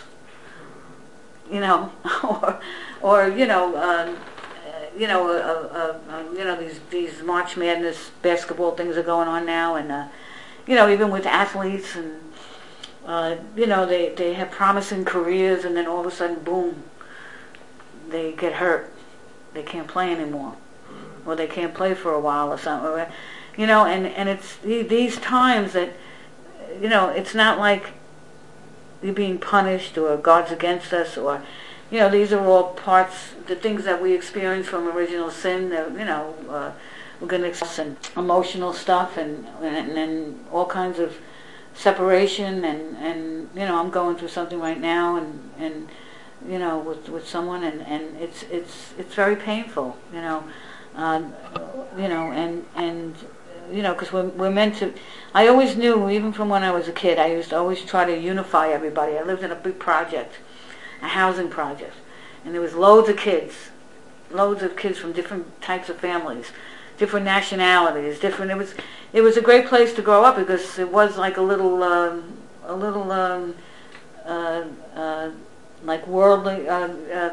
Speaker 1: You know, or, or you know, uh, you know, uh, uh, uh, you know, these these March Madness basketball things are going on now, and uh, you know, even with athletes, and uh, you know, they they have promising careers, and then all of a sudden, boom, they get hurt, they can't play anymore, or they can't play for a while or something, you know, and and it's these times that, you know, it's not like you're being punished or God's against us, or, you know, these are all parts, the things that we experience from original sin, that, you know, uh, we're going to experience emotional stuff, and, and and all kinds of separation, and, and, you know, I'm going through something right now, and, and you know, with with someone, and, and it's it's it's very painful, you know, um, you know, and, and you know, because we're, we're meant to, I always knew, even from when I was a kid, I used to always try to unify everybody. I lived in a big project, a housing project, and there was loads of kids, loads of kids from different types of families, different nationalities, different. It was it was a great place to grow up because it was like a little um, a little um, uh, uh, like worldly. Uh, uh,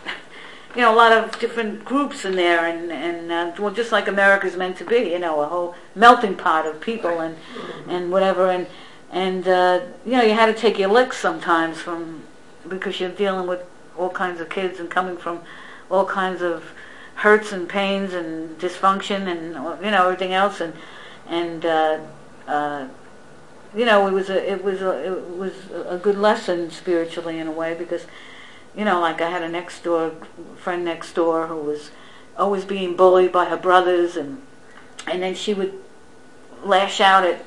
Speaker 1: you know, a lot of different groups in there, and and uh, well, just like America's meant to be. You know, a whole melting pot of people and and whatever, and and uh, you know, you had to take your licks sometimes from because you're dealing with all kinds of kids and coming from all kinds of hurts and pains and dysfunction and you know everything else, and and uh, uh, you know it was a it was a it was a good lesson spiritually in a way because you know like I had a next door friend next door who was always being bullied by her brothers, and and then she would lash out at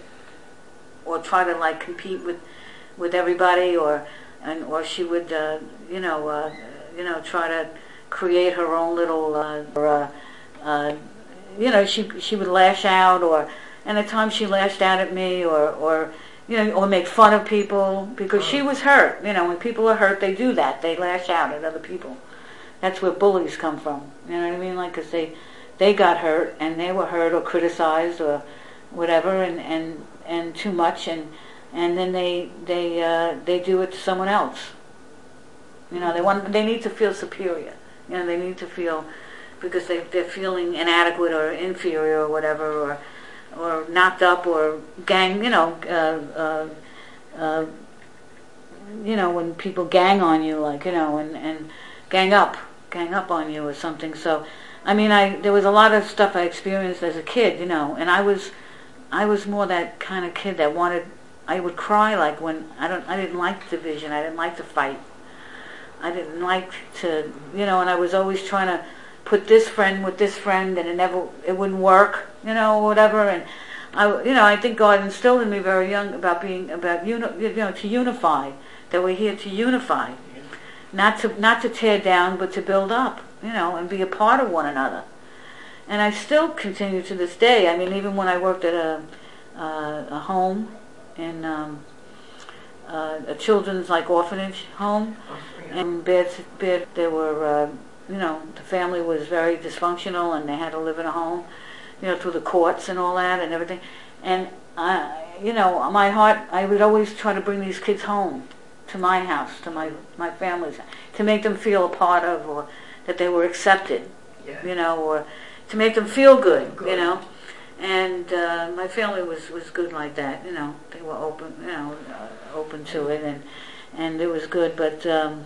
Speaker 1: or try to like compete with with everybody, or and or she would uh, you know uh, you know try to create her own little uh, or, uh, uh, you know she she would lash out, or and at times she lashed out at me, or or you know or make fun of people because she was hurt. You know, when people are hurt, they do that. They lash out at other people. That's where bullies come from. You know what I mean? Like, because they they got hurt and they were hurt or criticized or whatever, and and, and too much, and and then they they uh, they do it to someone else. You know, they want they need to feel superior. You know, they need to feel because they they're feeling inadequate or inferior or whatever, or or knocked up or gang. You know, uh, uh, uh, you know when people gang on you, like you know, and and gang up, gang up on you or something. So, I mean, I there was a lot of stuff I experienced as a kid, you know, and I was I was more that kind of kid that wanted. I would cry like when I don't I didn't like division. I didn't like to fight. I didn't like to, you know, and I was always trying to put this friend with this friend, and it never, it wouldn't work, you know, or whatever. And I, you know, I think God instilled in me very young about being, about uni, you know, to unify. That we're here to unify, not to not to tear down, but to build up, you know, and be a part of one another. And I still continue to this day. I mean, even when I worked at a uh, a home in. Um, Uh, a children's like orphanage home, and bed, bed, they were, uh, you know, the family was very dysfunctional, and they had to live in a home, you know, through the courts and all that and everything. And I, you know, my heart, I would always try to bring these kids home to my house, to my my family's, to make them feel a part of, or that they were accepted, yeah. you know, or to make them feel good, good. you know. And uh, my family was, was good like that, you know. They were open, you know, uh, open to it, and and it was good. But um,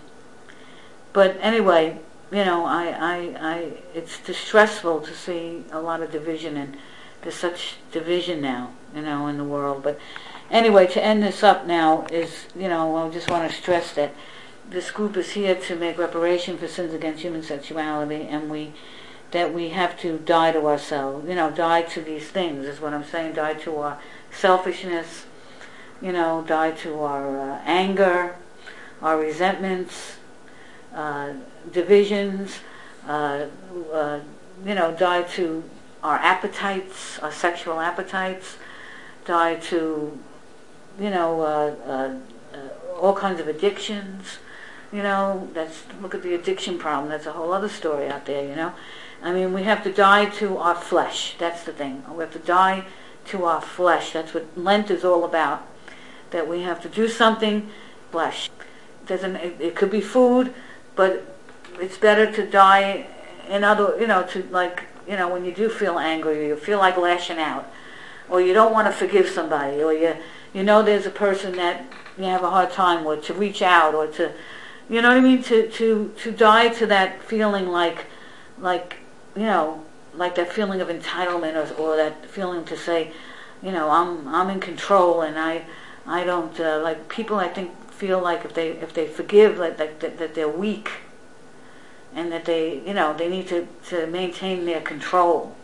Speaker 1: but anyway, you know, I, I I it's distressful to see a lot of division, and there's such division now, you know, in the world. But anyway, to end this up now is, you know, I just want to stress that this group is here to make reparation for sins against human sexuality, and we. that we have to die to ourselves, you know, die to these things is what I'm saying, die to our selfishness, you know, die to our uh, anger, our resentments, uh, divisions, uh, uh, you know, die to our appetites, our sexual appetites, die to, you know, uh, uh, uh, all kinds of addictions, you know, that's, look at the addiction problem, that's a whole other story out there, you know. I mean, we have to die to our flesh. That's the thing. We have to die to our flesh. That's what Lent is all about. That we have to do something, flesh. It doesn't. It, it could be food, but it's better to die in other. You know, to like. You know, when you do feel angry, you feel like lashing out, or you don't want to forgive somebody, or you you know there's a person that you have a hard time with, to reach out, or to, you know what I mean, to to to die to that feeling like like. You know, like that feeling of entitlement, or, or that feeling to say, you know, I'm I'm in control, and I I don't uh, like people. I think feel like if they if they forgive, like that, that that they're weak, and that they you know they need to, to maintain their control.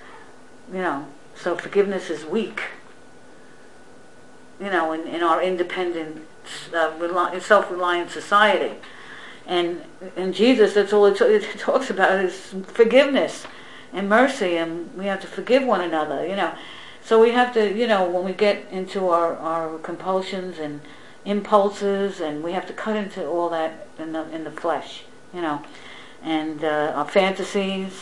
Speaker 1: You know, so forgiveness is weak. You know, in, in our independent, uh, rel- self-reliant society. And in Jesus, that's all it, t- it talks about is forgiveness and mercy, and we have to forgive one another, you know. So we have to, you know, when we get into our, our compulsions and impulses, and we have to cut into all that in the in the flesh, you know, and uh, our fantasies,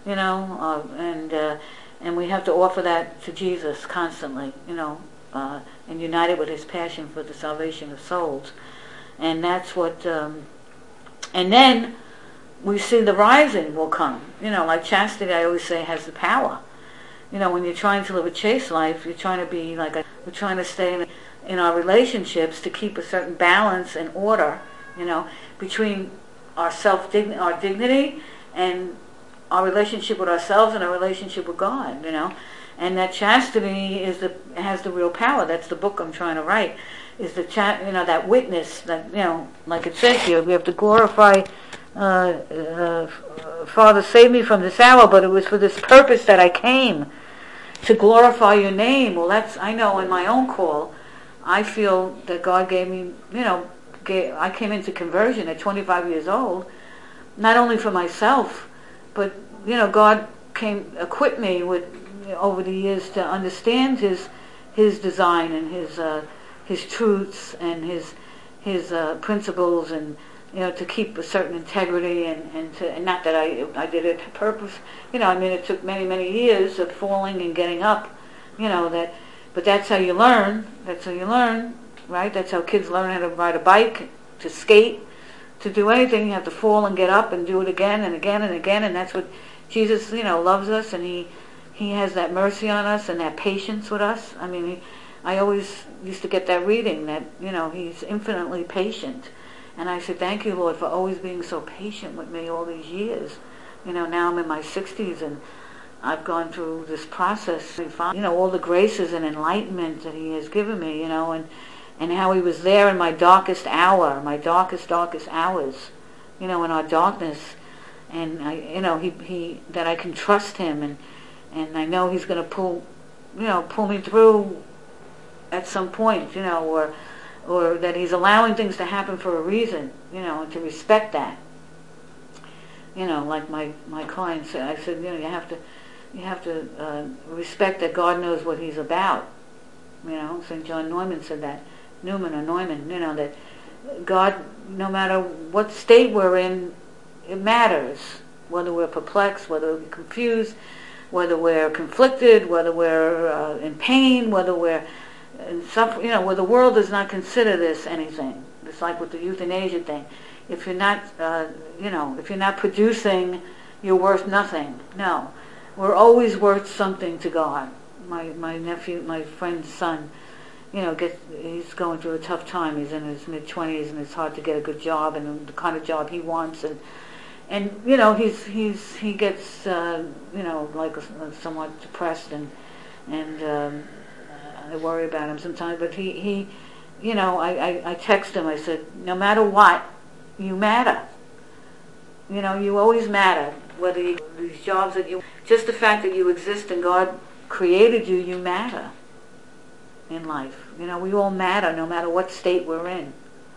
Speaker 1: you know, uh, and uh, and we have to offer that to Jesus constantly, you know, uh, and unite it with His passion for the salvation of souls, and that's what. Um, and then we see the rising will come, you know, like chastity. I always say has the power. You know, when you're trying to live a chaste life, you're trying to be like a, we're trying to stay in, in our relationships to keep a certain balance and order, you know, between our self our dignity and our relationship with ourselves and our relationship with God, you know. And that chastity is the has the real power. That's the book I'm trying to write. Is the cha- you know that witness that, you know, like it says here, we have to glorify. Uh, uh, Father, save me from this hour, but it was for this purpose that I came, to glorify your name. Well, that's, I know in my own call, I feel that God gave me, you know, gave, I came into conversion at twenty-five years old, not only for myself, but, you know, God came, equipped me with, you know, over the years to understand His His design and His uh, His truths and His His uh, principles, and, you know, to keep a certain integrity, and, and to, and not that I I did it to purpose, you know, I mean, it took many, many years of falling and getting up, you know, that, but that's how you learn, that's how you learn, right? That's how kids learn how to ride a bike, to skate, to do anything. You have to fall and get up and do it again and again and again, and that's what Jesus, you know, loves us, and He, He has that mercy on us and that patience with us. I mean, he, I always used to get that reading that, you know, He's infinitely patient. And I said, thank you, Lord, for always being so patient with me all these years. You know, now I'm in my sixties, and I've gone through this process. You know, all the graces and enlightenment that He has given me, you know, and, and how He was there in my darkest hour, my darkest, darkest hours, you know, in our darkness. And, I, you know, he, he that I can trust Him, and, and I know He's going to pull, you know, pull me through at some point, you know, or... or that He's allowing things to happen for a reason, you know, and to respect that. You know, like my, my client said, I said, you know, you have to you have to uh, respect that God knows what He's about. You know, Saint John Neumann said that, Newman or Neumann, you know, that God, no matter what state we're in, it matters. Whether we're perplexed, whether we're confused, whether we're conflicted, whether we're uh, in pain, whether we're and suffer, you know, where the world does not consider this anything. It's like with the euthanasia thing. If you're not, uh, you know, if you're not producing, you're worth nothing. No, we're always worth something to God. My my nephew, my friend's son, you know, gets he's going through a tough time. He's in his mid twenties, and it's hard to get a good job and the kind of job he wants. And and you know, he's he's he gets uh, you know, like a, somewhat depressed, and and. Um, I worry about him sometimes, but he, he you know, I, I, I text him, I said, no matter what, you matter. You know, you always matter, whether you, these jobs that you, just the fact that you exist and God created you, you matter in life. You know, we all matter no matter what state we're in.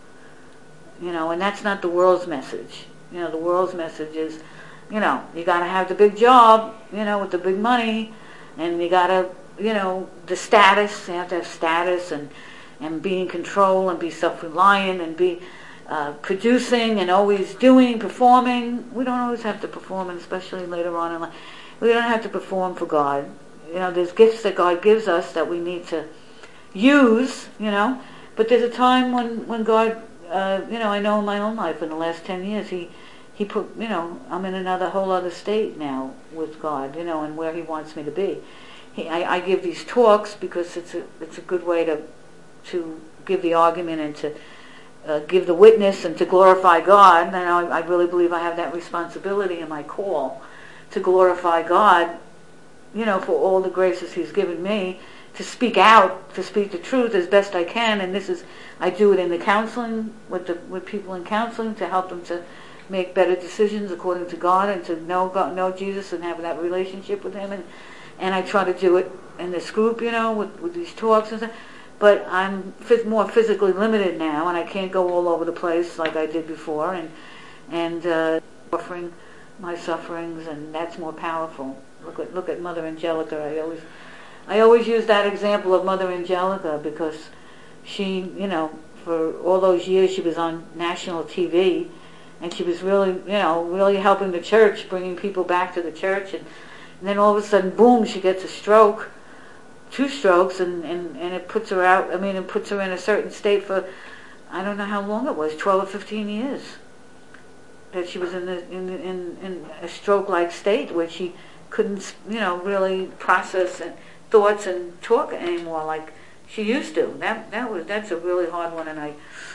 Speaker 1: You know, and that's not the world's message. You know, the world's message is, you know, you got to have the big job, you know, with the big money, and you got to, you know, the status, you have to have status, and, and be in control, and be self-reliant, and be uh, producing, and always doing, performing. We don't always have to perform, and especially later on in life. We don't have to perform for God. You know, there's gifts that God gives us that we need to use, you know, but there's a time when, when God, uh, you know, I know in my own life in the last ten years, He, he put, you know, I'm in another whole other state now with God, you know, and where He wants me to be. He, I, I give these talks because it's a it's a good way to to give the argument and to uh, give the witness and to glorify God. And I, I really believe I have that responsibility in my call to glorify God, you know, for all the graces He's given me, to speak out, to speak the truth as best I can. And this is, I do it in the counseling with the with people in counseling to help them to make better decisions according to God, and to know God, know Jesus, and have that relationship with Him. And and I try to do it in this group, you know, with, with these talks and stuff. But I'm phys- more physically limited now, and I can't go all over the place like I did before, and and uh, offering my sufferings, and that's more powerful. Look at look at Mother Angelica. I always I always use that example of Mother Angelica because she, you know, for all those years she was on national T V, and she was really, you know, really helping the church, bringing people back to the church, and, and then all of a sudden, boom, she gets a stroke, two strokes, and, and, and it puts her out, I mean, it puts her in a certain state for, I don't know how long it was, twelve or fifteen years, that she was in the, in, in, in a stroke-like state where she couldn't, you know, really process and thoughts and talk anymore like she used to. That that was that's a really hard one, and I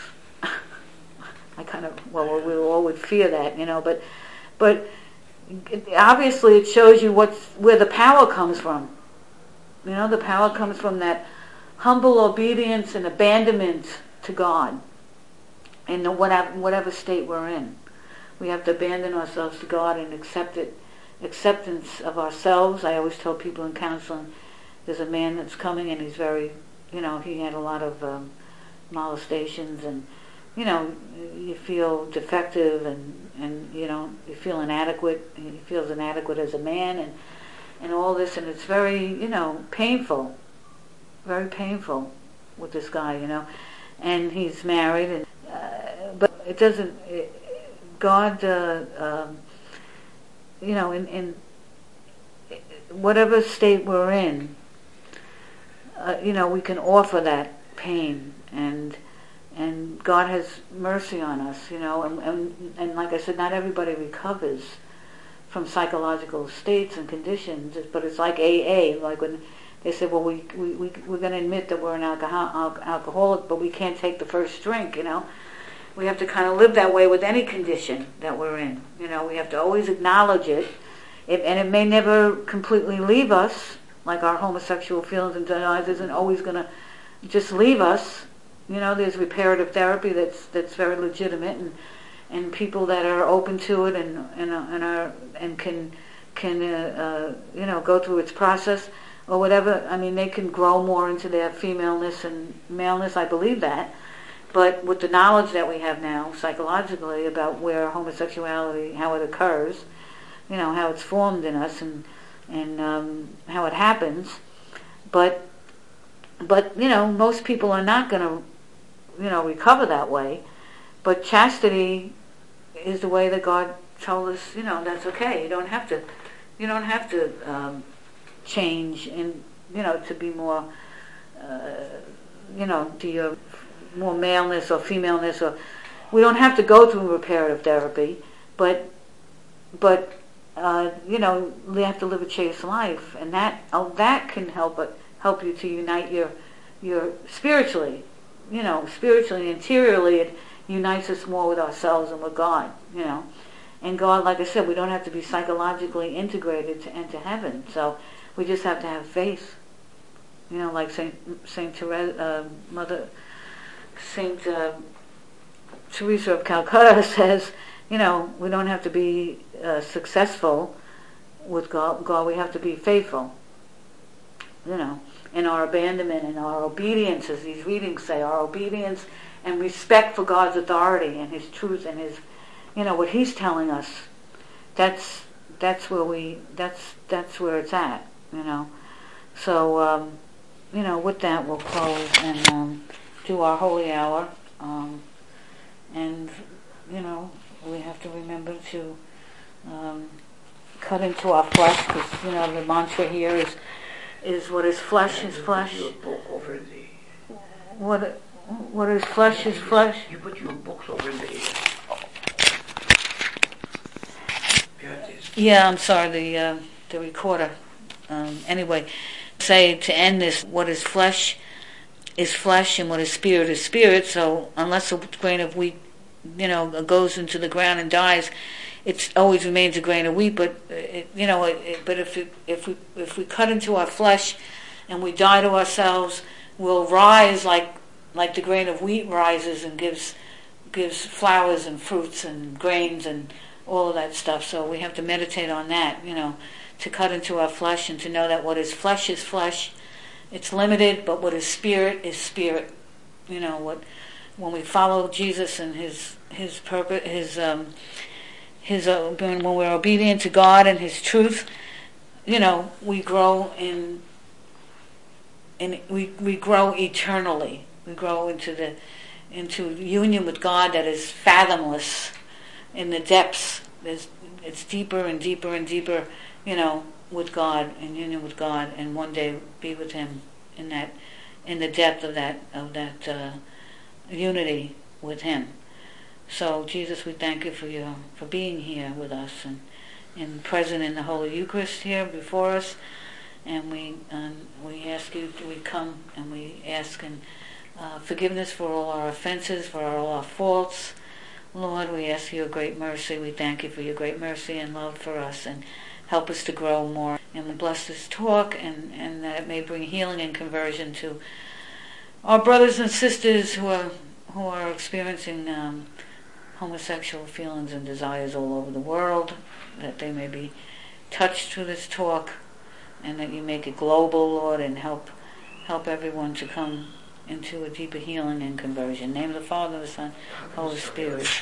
Speaker 1: I kind of well we all would fear that, you know, but but it, obviously it shows you what's where the power comes from. You know, the power comes from that humble obedience and abandonment to God in the whatever whatever state we're in. We have to abandon ourselves to God and accept it, acceptance of ourselves. I always tell people in counseling, there's a man that's coming and he's very, you know, he had a lot of um, molestations, and, you know, you feel defective, and, and you know, you feel inadequate, he feels inadequate as a man, and, and all this, and it's very, you know, painful, very painful with this guy, you know, and he's married, and uh, but it doesn't, it, God, uh, um, you know, in, in whatever state we're in, uh, you know, we can offer that pain, and and God has mercy on us, you know, and, and and like I said, not everybody recovers from psychological states and conditions, but it's like A A, like when they say, well, we, we, we, we're going to admit that we're an alcohol, alcoholic, but we can't take the first drink, you know. We have to kind of live that way with any condition that we're in. You know, we have to always acknowledge it. it and it may never completely leave us, like our homosexual feelings and desires isn't always going to just leave us. You know, there's reparative therapy that's that's very legitimate, and and people that are open to it and and, uh, and are and can can uh, uh, you know, go through its process or whatever. I mean, they can grow more into their femaleness and maleness. I believe that. But with the knowledge that we have now, psychologically, about where homosexuality, how it occurs, you know, how it's formed in us, and and um, how it happens, but but you know, most people are not going to, you know, recover that way. But chastity is the way that God told us, you know, that's okay. You don't have to, you don't have to um, change, and you know, to be more, uh, you know, to your more maleness or femaleness, or we don't have to go through reparative therapy, but but uh, you know, we have to live a chaste life, and that oh, that can help it help you to unite your your spiritually, you know, spiritually, interiorly. It unites us more with ourselves and with God, you know. And God, like I said, we don't have to be psychologically integrated to enter heaven. So we just have to have faith, you know, like Saint Saint Therese, uh, Mother. Saint uh, Teresa of Calcutta says, you know, we don't have to be uh, successful with God. God, we have to be faithful, you know, in our abandonment and our obedience, as these readings say, our obedience and respect for God's authority and His truth and His, you know, what He's telling us. That's that's where we that's that's where it's at, you know. So, um, you know, with that, we'll close and. Um, do our holy hour, um, and you know, we have to remember to um, cut into our flesh, because you know the mantra here is is what is flesh is flesh. What what is flesh is flesh.
Speaker 2: You put your books over there.
Speaker 1: Yeah, I'm sorry, the uh, the recorder. Um, anyway, say to end this, what is flesh is flesh, and what is spirit is spirit. So unless a grain of wheat, you know, goes into the ground and dies, it always remains a grain of wheat. But it, you know, it, it, but if it, if we if we cut into our flesh and we die to ourselves, we'll rise like like the grain of wheat rises and gives gives flowers and fruits and grains and all of that stuff. So we have to meditate on that, you know, to cut into our flesh and to know that what is flesh is flesh. It's limited, but what is spirit is spirit. You know, what when we follow Jesus and His His purpose, His um, His uh, when we're obedient to God and His truth, you know, we grow in. In we we grow eternally. We grow into the into union with God that is fathomless. in the depths. There's, it's deeper and deeper and deeper, you know, with God, in union with God, and one day be with Him in that, in the depth of that of that uh, unity with Him. So Jesus, we thank you for your for being here with us and, and present in the Holy Eucharist here before us. And we um, we ask you, we come and we ask in uh, forgiveness for all our offenses, for all our faults. Lord, we ask you your great mercy. We thank you for your great mercy and love for us, and help us to grow more. And we bless this talk, and, and that it may bring healing and conversion to our brothers and sisters who are who are experiencing um, homosexual feelings and desires all over the world, that they may be touched through this talk, and that you make it global, Lord, and help help everyone to come into a deeper healing and conversion. In the name of the Father, the Son, Holy Spirit.